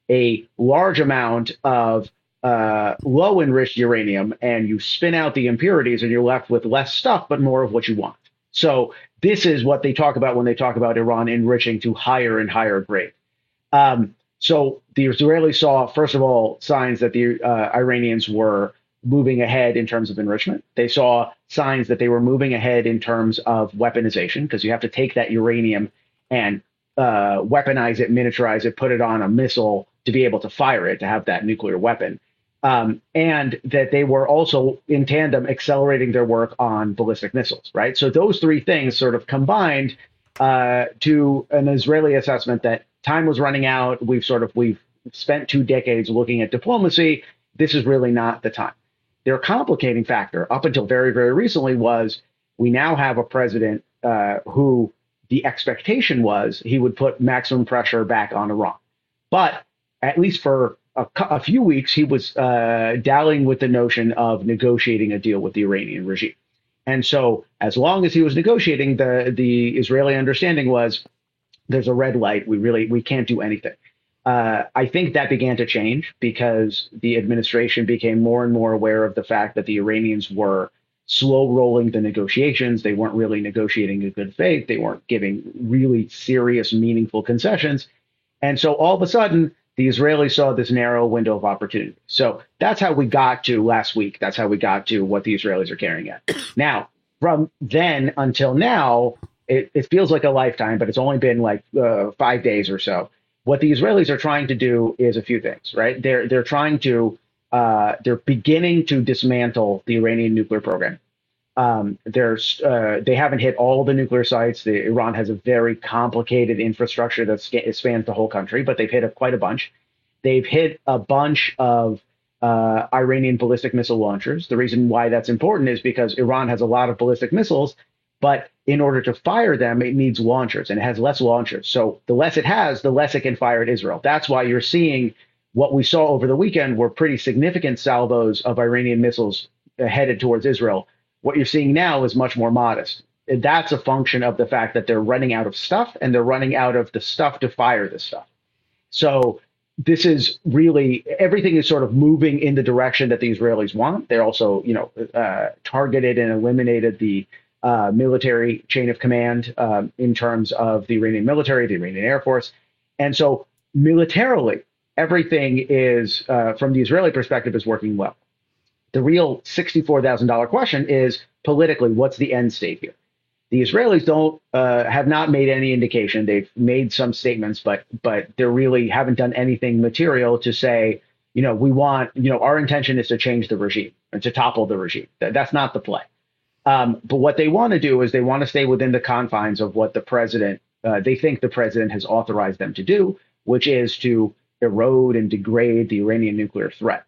a large amount of uh, low enriched uranium and you spin out the impurities and you're left with less stuff, but more of what you want. So this is what they talk about when they talk about Iran enriching to higher and higher grade. Um, so the Israelis saw, first of all, signs that the uh, Iranians were moving ahead in terms of enrichment. They saw signs that they were moving ahead in terms of weaponization, because you have to take that uranium and uh, weaponize it, miniaturize it, put it on a missile to be able to fire it, to have that nuclear weapon. Um, and that they were also in tandem accelerating their work on ballistic missiles, right? So those three things sort of combined uh, to an Israeli assessment that time was running out. We've sort of, we've spent two decades looking at diplomacy. This is really not the time. Their complicating factor up until very, very recently was we now have a president uh, who the expectation was he would put maximum pressure back on Iran. But at least for a, a few weeks, he was uh, dallying with the notion of negotiating a deal with the Iranian regime. And so as long as he was negotiating, the, the Israeli understanding was there's a red light. We really, we can't do anything. Uh, I think that began to change because the administration became more and more aware of the fact that the Iranians were slow rolling the negotiations. They weren't really negotiating in good faith. They weren't giving really serious, meaningful concessions. And so all of a sudden, the Israelis saw this narrow window of opportunity. So that's how we got to last week. That's how we got to what the Israelis are carrying at. Now, from then until now, it, it feels like a lifetime, but it's only been like uh, five days or so. What the Israelis are trying to do is a few things, right? They're they're trying to uh, they're beginning to dismantle the Iranian nuclear program. Um, there's uh, they haven't hit all the nuclear sites. The, Iran has a very complicated infrastructure that sc- spans the whole country, but they've hit a, quite a bunch. They've hit a bunch of uh, Iranian ballistic missile launchers. The reason why that's important is because Iran has a lot of ballistic missiles, but in order to fire them, it needs launchers, and it has less launchers. So the less it has, the less it can fire at Israel. That's why you're seeing what we saw over the weekend were pretty significant salvos of Iranian missiles headed towards Israel. What you're seeing now is much more modest. That's a function of the fact that they're running out of stuff, and they're running out of the stuff to fire the stuff. So this is really, everything is sort of moving in the direction that the Israelis want. They're also, you know, uh, targeted and eliminated the Uh, military chain of command um, in terms of the Iranian military, the Iranian Air Force. And so militarily, everything is, uh, from the Israeli perspective, is working well. The real sixty-four thousand dollars question is politically, what's the end state here? The Israelis don't uh, have not made any indication. They've made some statements, but but they really haven't done anything material to say, you know, we want, you know, our intention is to change the regime and to topple the regime. That, that's not the play. Um, but what they want to do is they want to stay within the confines of what the president, uh, they think the president has authorized them to do, which is to erode and degrade the Iranian nuclear threat.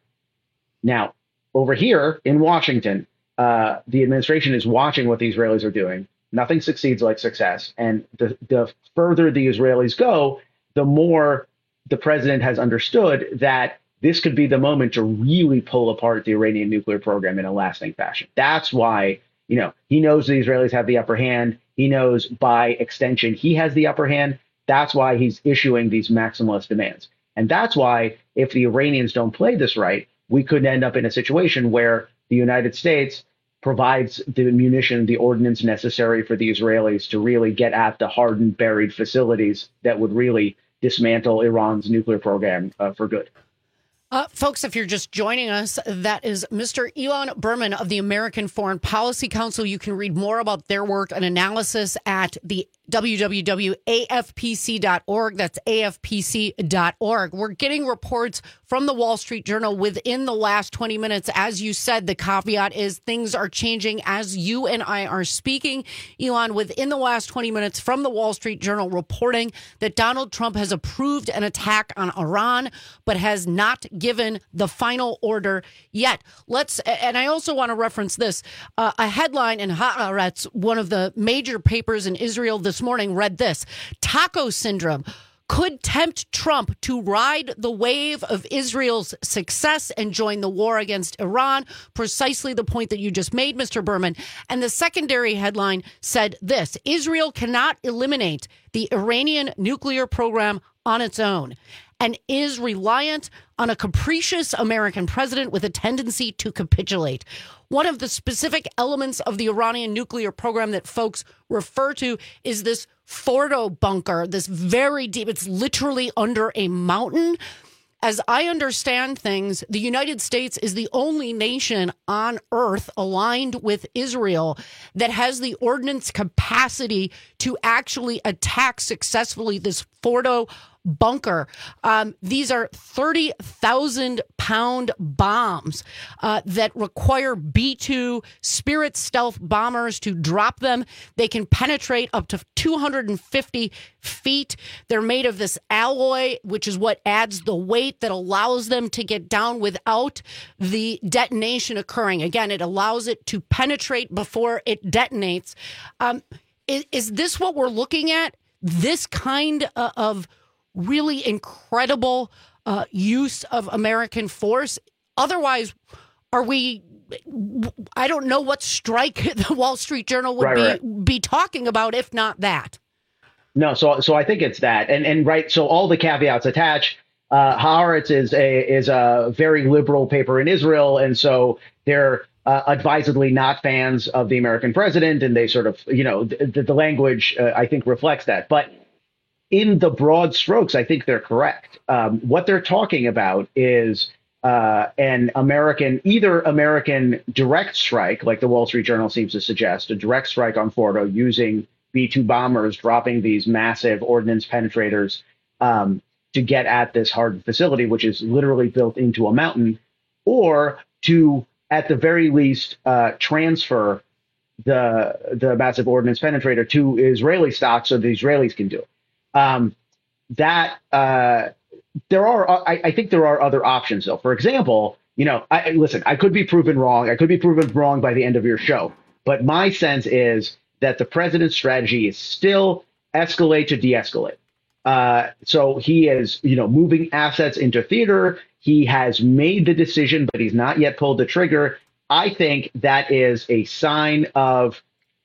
Now, over here in Washington, uh, the administration is watching what the Israelis are doing. Nothing succeeds like success. And the, the further the Israelis go, the more the president has understood that this could be the moment to really pull apart the Iranian nuclear program in a lasting fashion. That's why, you know, he knows the Israelis have the upper hand. He knows by extension he has the upper hand. That's why he's issuing these maximalist demands. And that's why if the Iranians don't play this right, we could end up in a situation where the United States provides the munition, the ordnance necessary for the Israelis to really get at the hardened, buried facilities that would really dismantle Iran's nuclear program uh, for good. Uh, folks, if you're just joining us, that is Mister Ilan Berman of the American Foreign Policy Council. You can read more about their work and analysis at the w w w dot a f p c dot org. That's a f p c dot org. We're getting reports from the Wall Street Journal within the last twenty minutes. As you said, the caveat is things are changing as you and I are speaking. Elon, within the last twenty minutes from the Wall Street Journal reporting that Donald Trump has approved an attack on Iran, but has not given the final order yet. Let's, and I also want to reference this. Uh, a headline in Haaretz, one of the major papers in Israel this morning, read this: Taco syndrome could tempt Trump to ride the wave of Israel's success and join the war against Iran. Precisely the point that you just made, Mister Berman. And the secondary headline said this: Israel cannot eliminate the Iranian nuclear program on its own. and is reliant on a capricious American president with a tendency to capitulate. One of the specific elements of the Iranian nuclear program that folks refer to is this Fordo bunker, this very deep, it's literally under a mountain. As I understand things, the United States is the only nation on earth aligned with Israel that has the ordnance capacity to actually attack successfully this Fordo bunker. Um, these are thirty thousand pound bombs uh, that require B two Spirit stealth bombers to drop them. They can penetrate up to two hundred fifty feet. They're made of this alloy, which is what adds the weight that allows them to get down without the detonation occurring. Again, it allows it to penetrate before it detonates. Um, is, is this what we're looking at? This kind of really incredible uh, use of American force? Otherwise, are we, I don't know what strike the Wall Street Journal would Right, be, right. be talking about, if not that. No, so so I think it's that, and and right. So all the caveats attach. Uh, Haaretz is a is a very liberal paper in Israel, and so they're uh, advisedly not fans of the American president, and they sort of, you know, the, the language uh, I think reflects that. But in the broad strokes, I think they're correct. Um, what they're talking about is uh, an American, either American direct strike, like the Wall Street Journal seems to suggest, a direct strike on Fordo using B two bombers, dropping these massive ordnance penetrators um, to get at this hardened facility, which is literally built into a mountain, or to, at the very least, uh, transfer the the massive ordnance penetrator to Israeli stock so the Israelis can do it. Um, that uh, there are, I, I think there are other options, though. For example, you know, I, listen, I could be proven wrong. I could be proven wrong by the end of your show. But my sense is that the president's strategy is still escalate to de-escalate. Uh, so he is, you know, moving assets into theater. He has made the decision, but he's not yet pulled the trigger. I think that is a sign of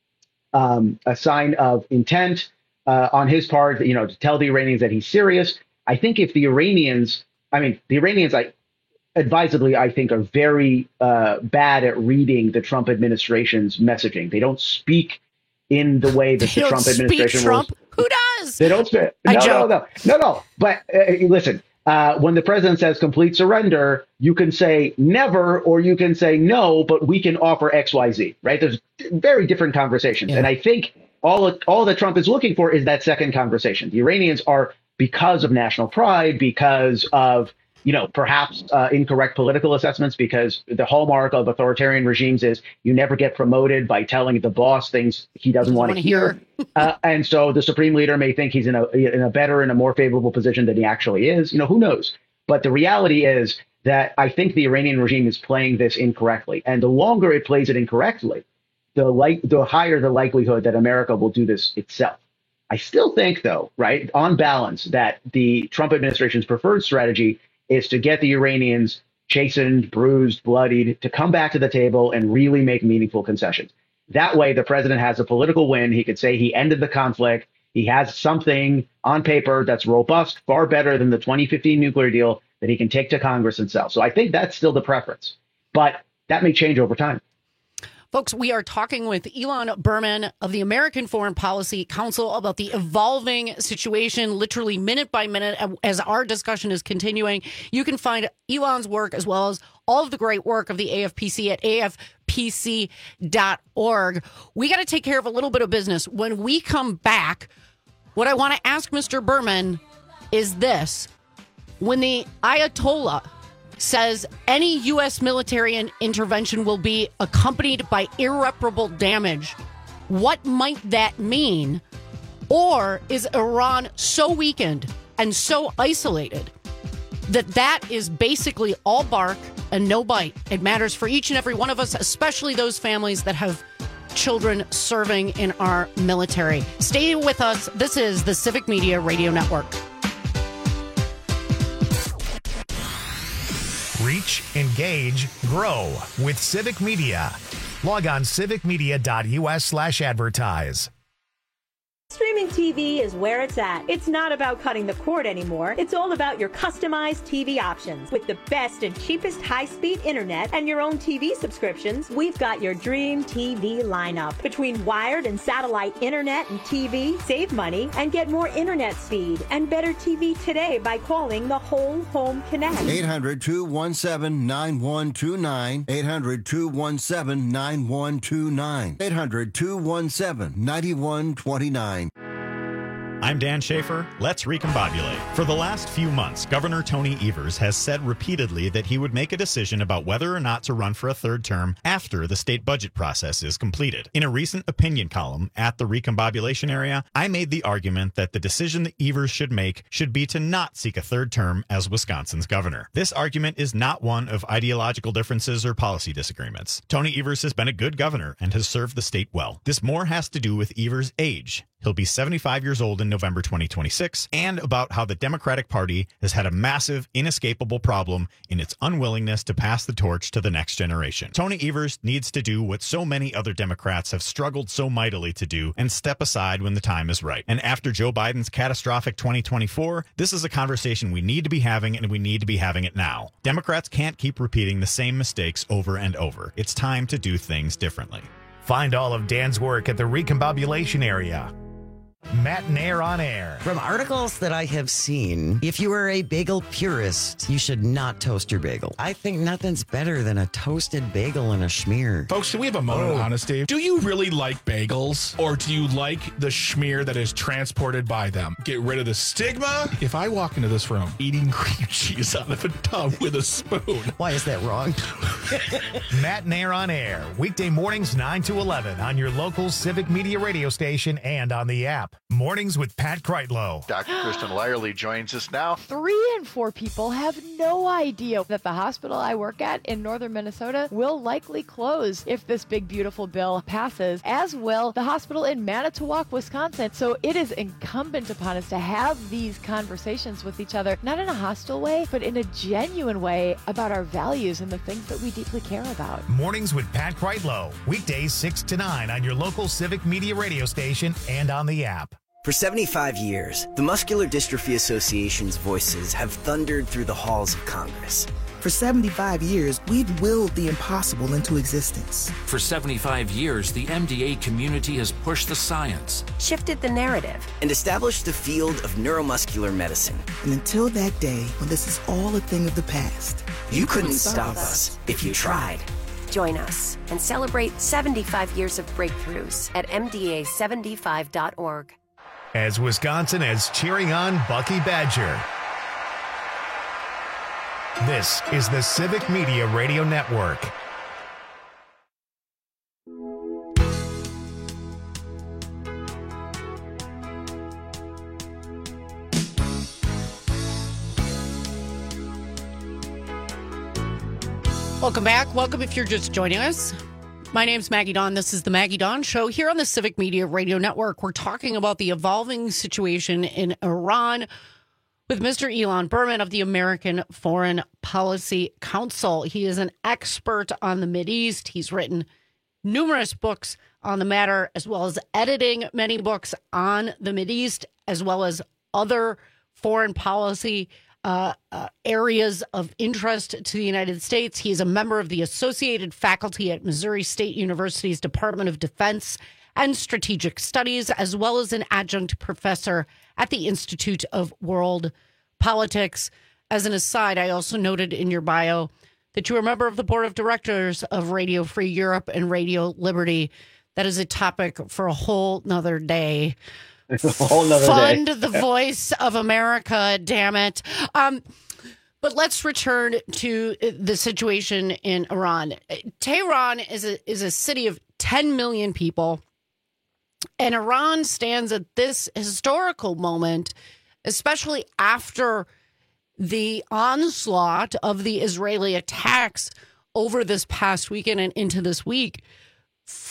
um, a sign of intent uh, on his part, you know, to tell the Iranians that he's serious. I think if the Iranians, I mean, the Iranians, I advisedly, I think, are very uh, bad at reading the Trump administration's messaging. They don't speak in the way that They the don't Trump administration speak Trump. was. Who does? They don't speak. I No, no, joke. no, no, no. But uh, listen, uh, when the president says complete surrender, you can say never, or you can say no, but we can offer X, Y, Z, right? There's very different conversations. And I think all, all that Trump is looking for is that second conversation. The Iranians are, because of national pride, because of, you know, perhaps uh, incorrect political assessments, because the hallmark of authoritarian regimes is you never get promoted by telling the boss things he doesn't want to hear. uh, and so the supreme leader may think he's in a in a better and a more favorable position than he actually is. You know, who knows? But the reality is that I think the Iranian regime is playing this incorrectly. And the longer it plays it incorrectly, the like the higher the likelihood that America will do this itself. I still think, though, right, on balance, that the Trump administration's preferred strategy is to get the Iranians chastened, bruised, bloodied, to come back to the table and really make meaningful concessions. That way, the president has a political win. He could say he ended the conflict. He has something on paper that's robust, far better than the twenty fifteen nuclear deal that he can take to Congress and sell. So I think that's still the preference. But that may change over time. Folks, we are talking with Elon Berman of the American Foreign Policy Council about the evolving situation, literally minute by minute, as our discussion is continuing. You can find Elon's work as well as all of the great work of the A F P C at A F P C dot org. We got to take care of a little bit of business. When we come back, what I want to ask Mister Berman is this. When the Ayatollah says any U S military intervention will be accompanied by irreparable damage, what might that mean? Or is Iran so weakened and so isolated that that is basically all bark and no bite? It matters for each and every one of us, especially those families that have children serving in our military. Stay with us. This is the Civic Media Radio Network. Reach, engage, grow with Civic Media. Log on civic media dot U S slash advertise. Stream Streaming T V is where it's at. It's not about cutting the cord anymore. It's all about your customized T V options. With the best and cheapest high-speed internet and your own T V subscriptions, we've got your dream T V lineup. Between wired and satellite internet and T V, save money and get more internet speed and better T V today by calling the Whole Home Connect. eight hundred, two one seven, nine one two nine. eight hundred, two one seven, nine one two nine. eight hundred, two one seven, nine one two nine. I'm Dan Schaefer. Let's recombobulate. For the last few months, Governor Tony Evers has said repeatedly that he would make a decision about whether or not to run for a third term after the state budget process is completed. In a recent opinion column at the recombobulation area, I made the argument that the decision that Evers should make should be to not seek a third term as Wisconsin's governor. This argument is not one of ideological differences or policy disagreements. Tony Evers has been a good governor and has served the state well. This more has to do with Evers' age. He'll be seventy-five years old in November twenty twenty-six, and about how the Democratic Party has had a massive, inescapable problem in its unwillingness to pass the torch to the next generation. Tony Evers needs to do what so many other Democrats have struggled so mightily to do and step aside when the time is right. And after Joe Biden's catastrophic twenty twenty-four, this is a conversation we need to be having, and we need to be having it now. Democrats can't keep repeating the same mistakes over and over. It's time to do things differently. Find all of Dan's work at the recombobulation area. Matt Nair on air. From articles that I have seen, if you are a bagel purist, you should not toast your bagel. I think nothing's better than a toasted bagel and a schmear. Folks, do we have a moment of honesty? Do you really like bagels, or do you like the schmear that is transported by them? Get rid of the stigma. If I walk into this room eating cream cheese out of a tub with a spoon. Why is that wrong? Matt Nair on air. Weekday mornings nine to eleven on your local Civic Media radio station and on the app. Mornings with Pat Kreitlow. Doctor Kristen Lyerly joins us now. Three in four people have no idea that the hospital I work at in northern Minnesota will likely close if this big, beautiful bill passes, as will the hospital in Manitowoc, Wisconsin. So it is incumbent upon us to have these conversations with each other, not in a hostile way, but in a genuine way about our values and the things that we deeply care about. Mornings with Pat Kreitlow. Weekdays six to nine on your local Civic Media radio station and on the app. For seventy-five years, the Muscular Dystrophy Association's voices have thundered through the halls of Congress. For seventy-five years, we've willed the impossible into existence. For seventy-five years, the M D A community has pushed the science, shifted the narrative, and established the field of neuromuscular medicine. And until that day when this is all a thing of the past, you, you couldn't, couldn't stop us if you tried. Join us and celebrate seventy-five years of breakthroughs at M D A seventy-five dot org. As Wisconsin is cheering on Bucky Badger. This is the Civic Media Radio Network. Welcome back. Welcome if you're just joining us. My name's Maggie Dawn. This is the Maggie Dawn Show here on the Civic Media Radio Network. We're talking about the evolving situation in Iran with Mister Elon Berman of the American Foreign Policy Council. He is an expert on the Mideast. He's written numerous books on the matter, as well as editing many books on the Mideast, as well as other foreign policy Uh, uh, areas of interest to the United States. He is a member of the Associated Faculty at Missouri State University's Department of Defense and Strategic Studies, as well as an adjunct professor at the Institute of World Politics. As an aside, I also noted in your bio that you are a member of the board of directors of Radio Free Europe and Radio Liberty. That is a topic for a whole nother day. It's a whole nother Fund day. the voice of America, damn it. Um, but let's return to the situation in Iran. Tehran is a, is a city of ten million people, and Iran stands at this historical moment, especially after the onslaught of the Israeli attacks over this past weekend and into this week,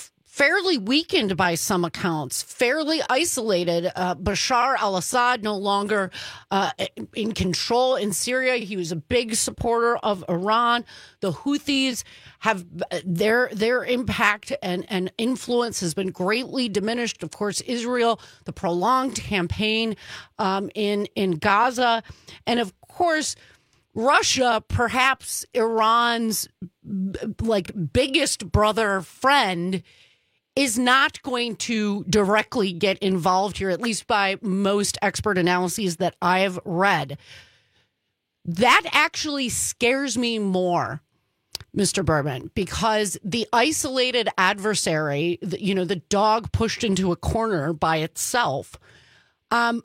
fairly weakened by some accounts, fairly isolated. Uh, Bashar al-Assad no longer uh, in control in Syria. He was a big supporter of Iran. The Houthis have their their impact and, and influence has been greatly diminished. Of course, Israel, the prolonged campaign um, in in Gaza, and of course, Russia, perhaps Iran's like biggest brother friend, is not going to directly get involved here, at least by most expert analyses that I've read. That actually scares me more, Mister Berman, because the isolated adversary, you know, the dog pushed into a corner by itself, um,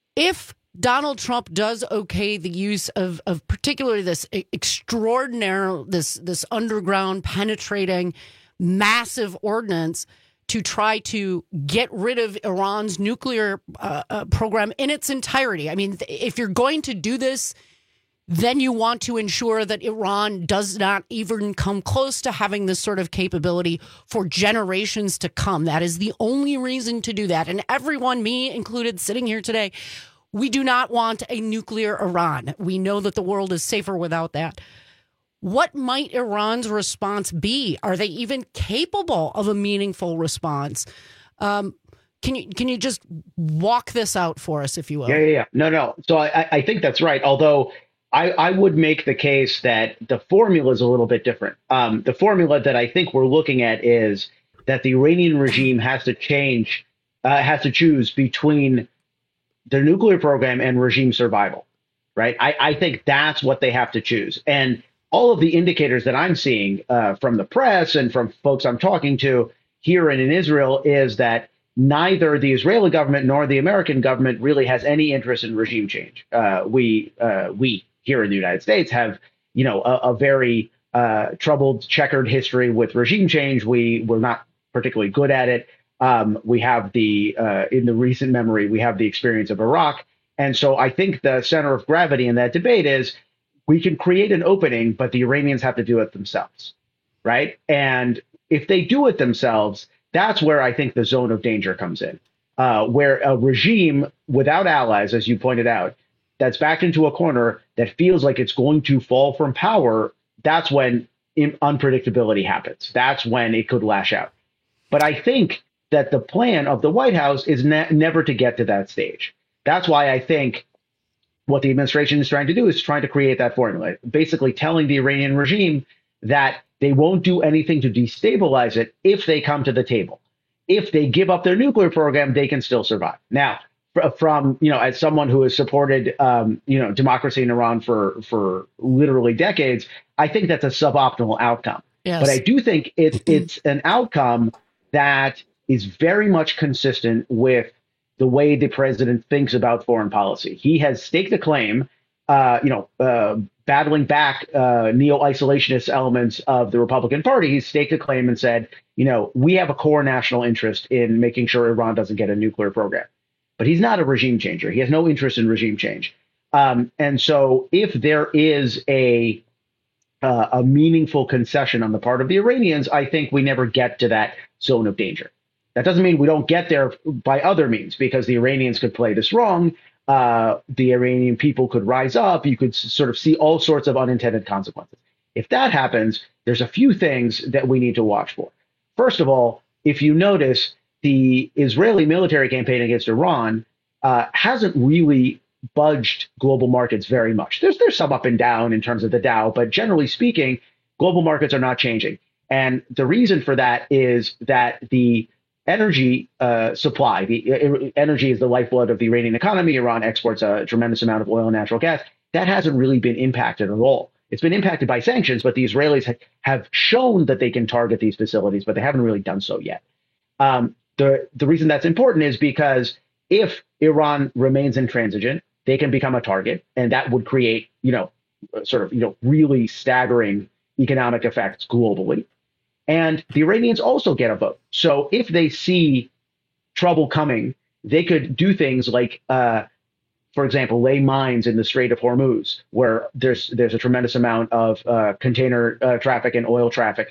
if Donald Trump does okay the use of, of particularly this extraordinary, this this underground penetrating massive ordinance to try to get rid of Iran's nuclear uh, uh, program in its entirety. I mean, if you're going to do this, then you want to ensure that Iran does not even come close to having this sort of capability for generations to come. That is the only reason to do that. And everyone, me included, sitting here today, we do not want a nuclear Iran. We know that the world is safer without that. What might Iran's response be? Are they even capable of a meaningful response? Um, can you can you just walk this out for us, if you will? Yeah, yeah, yeah. No, no. So I, I think that's right. Although I, I would make the case that the formula is a little bit different. Um, the formula that I think we're looking at is that the Iranian regime has to change, uh, has to choose between their nuclear program and regime survival, right? I, I think that's what they have to choose. And all of the indicators that I'm seeing uh, from the press and from folks I'm talking to here and in Israel is that neither the Israeli government nor the American government really has any interest in regime change. Uh, we uh, we here in the United States have, you know, a, a very uh, troubled, checkered history with regime change. We we're not particularly good at it. Um, we have the uh, in the recent memory, we have the experience of Iraq. And so I think the center of gravity in that debate is we can create an opening, but the Iranians have to do it themselves. Right. And if they do it themselves, that's where I think the zone of danger comes in, uh, where a regime without allies, as you pointed out, that's backed into a corner that feels like it's going to fall from power. That's when unpredictability happens. That's when it could lash out. But I think that the plan of the White House is ne- never to get to that stage. That's why I think what the administration is trying to do is trying to create that formula, basically telling the Iranian regime that they won't do anything to destabilize it if they come to the table. If they give up their nuclear program, they can still survive. Now, from, you know, as someone who has supported, um, you know, democracy in Iran for for literally decades, I think that's a suboptimal outcome. Yes. But I do think it's it's an outcome that is very much consistent with the way the president thinks about foreign policy. He has staked a claim, uh, you know, uh, battling back uh, neo-isolationist elements of the Republican Party. He's staked a claim and said, you know, we have a core national interest in making sure Iran doesn't get a nuclear program. But he's not a regime changer. He has no interest in regime change. Um, and so if there is a uh, a meaningful concession on the part of the Iranians, I think we never get to that zone of danger. That doesn't mean we don't get there by other means, because the Iranians could play this wrong. Uh, the Iranian people could rise up. You could s- sort of see all sorts of unintended consequences. If that happens, there's a few things that we need to watch for. First of all, if you notice, the Israeli military campaign against Iran uh, hasn't really budged global markets very much. There's there's some up and down in terms of the Dow, but generally speaking, global markets are not changing. And the reason for that is that the energy uh, supply, the uh, energy is the lifeblood of the Iranian economy. Iran exports a tremendous amount of oil and natural gas. That hasn't really been impacted at all. It's been impacted by sanctions, but the Israelis ha- have shown that they can target these facilities, but they haven't really done so yet. Um, the the reason that's important is because if Iran remains intransigent, they can become a target, and that would create, you know, sort of, you know, really staggering economic effects globally. And the Iranians also get a vote. So if they see trouble coming, they could do things like, uh, for example, lay mines in the Strait of Hormuz, where there's there's a tremendous amount of uh, container uh, traffic and oil traffic.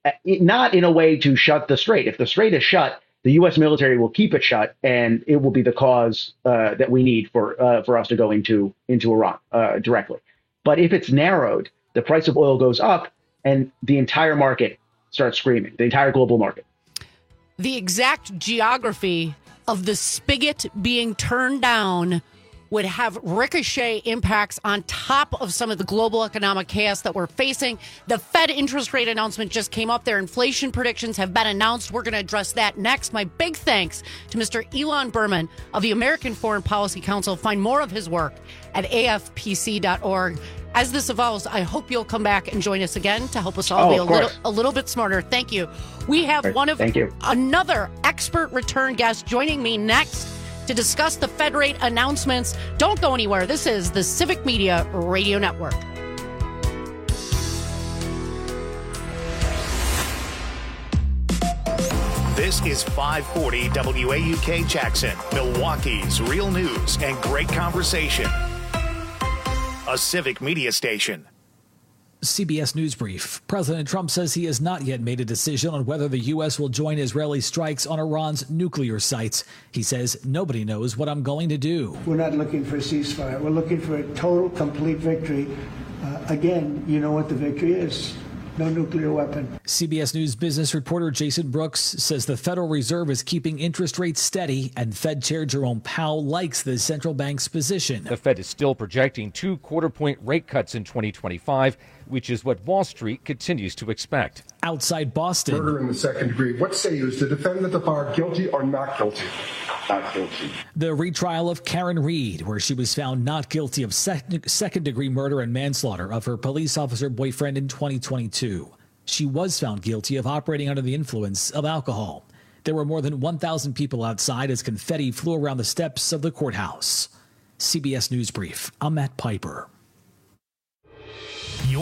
not in a way to shut the strait. If the strait is shut, the U S military will keep it shut, and it will be the cause uh, that we need for uh, for us to go into into Iran uh, directly. But if it's narrowed, the price of oil goes up, and the entire market starts screaming. The entire global market. The exact geography of the spigot being turned down would have ricochet impacts on top of some of the global economic chaos that we're facing. The Fed interest rate announcement just came up. Their inflation predictions have been announced. We're going to address that next. My big thanks to Mister Elon Berman of the American Foreign Policy Council. Find more of his work at A F P C dot org. As this evolves, I hope you'll come back and join us again to help us all oh, be a little, a little bit smarter. Thank you. We have right. one of Thank you. another expert return guest joining me next to discuss the Fed rate announcements. Don't go anywhere. This is the Civic Media Radio Network. This is five forty W A U K Jackson, Milwaukee's real news and great conversation. A Civic Media station. C B S News Brief. President Trump says he has not yet made a decision on whether the U S will join Israeli strikes on Iran's nuclear sites. He says, nobody knows what I'm going to do. We're not looking for a ceasefire. We're looking for a total, complete victory. Uh, again, you know what the victory is. No nuclear weapon. C B S News business reporter Jason Brooks says the Federal Reserve is keeping interest rates steady, and Fed Chair Jerome Powell likes the central bank's position. The Fed is still projecting two quarter-point rate cuts in twenty twenty-five, which is what Wall Street continues to expect. Outside Boston. Murder in the second degree. What say you? Is the defendant of the bar guilty or not guilty? Not guilty. The retrial of Karen Reed, where she was found not guilty of sec- second-degree murder and manslaughter of her police officer boyfriend in twenty twenty-two. She was found guilty of operating under the influence of alcohol. There were more than one thousand people outside as confetti flew around the steps of the courthouse. C B S News Brief. I'm Matt Piper.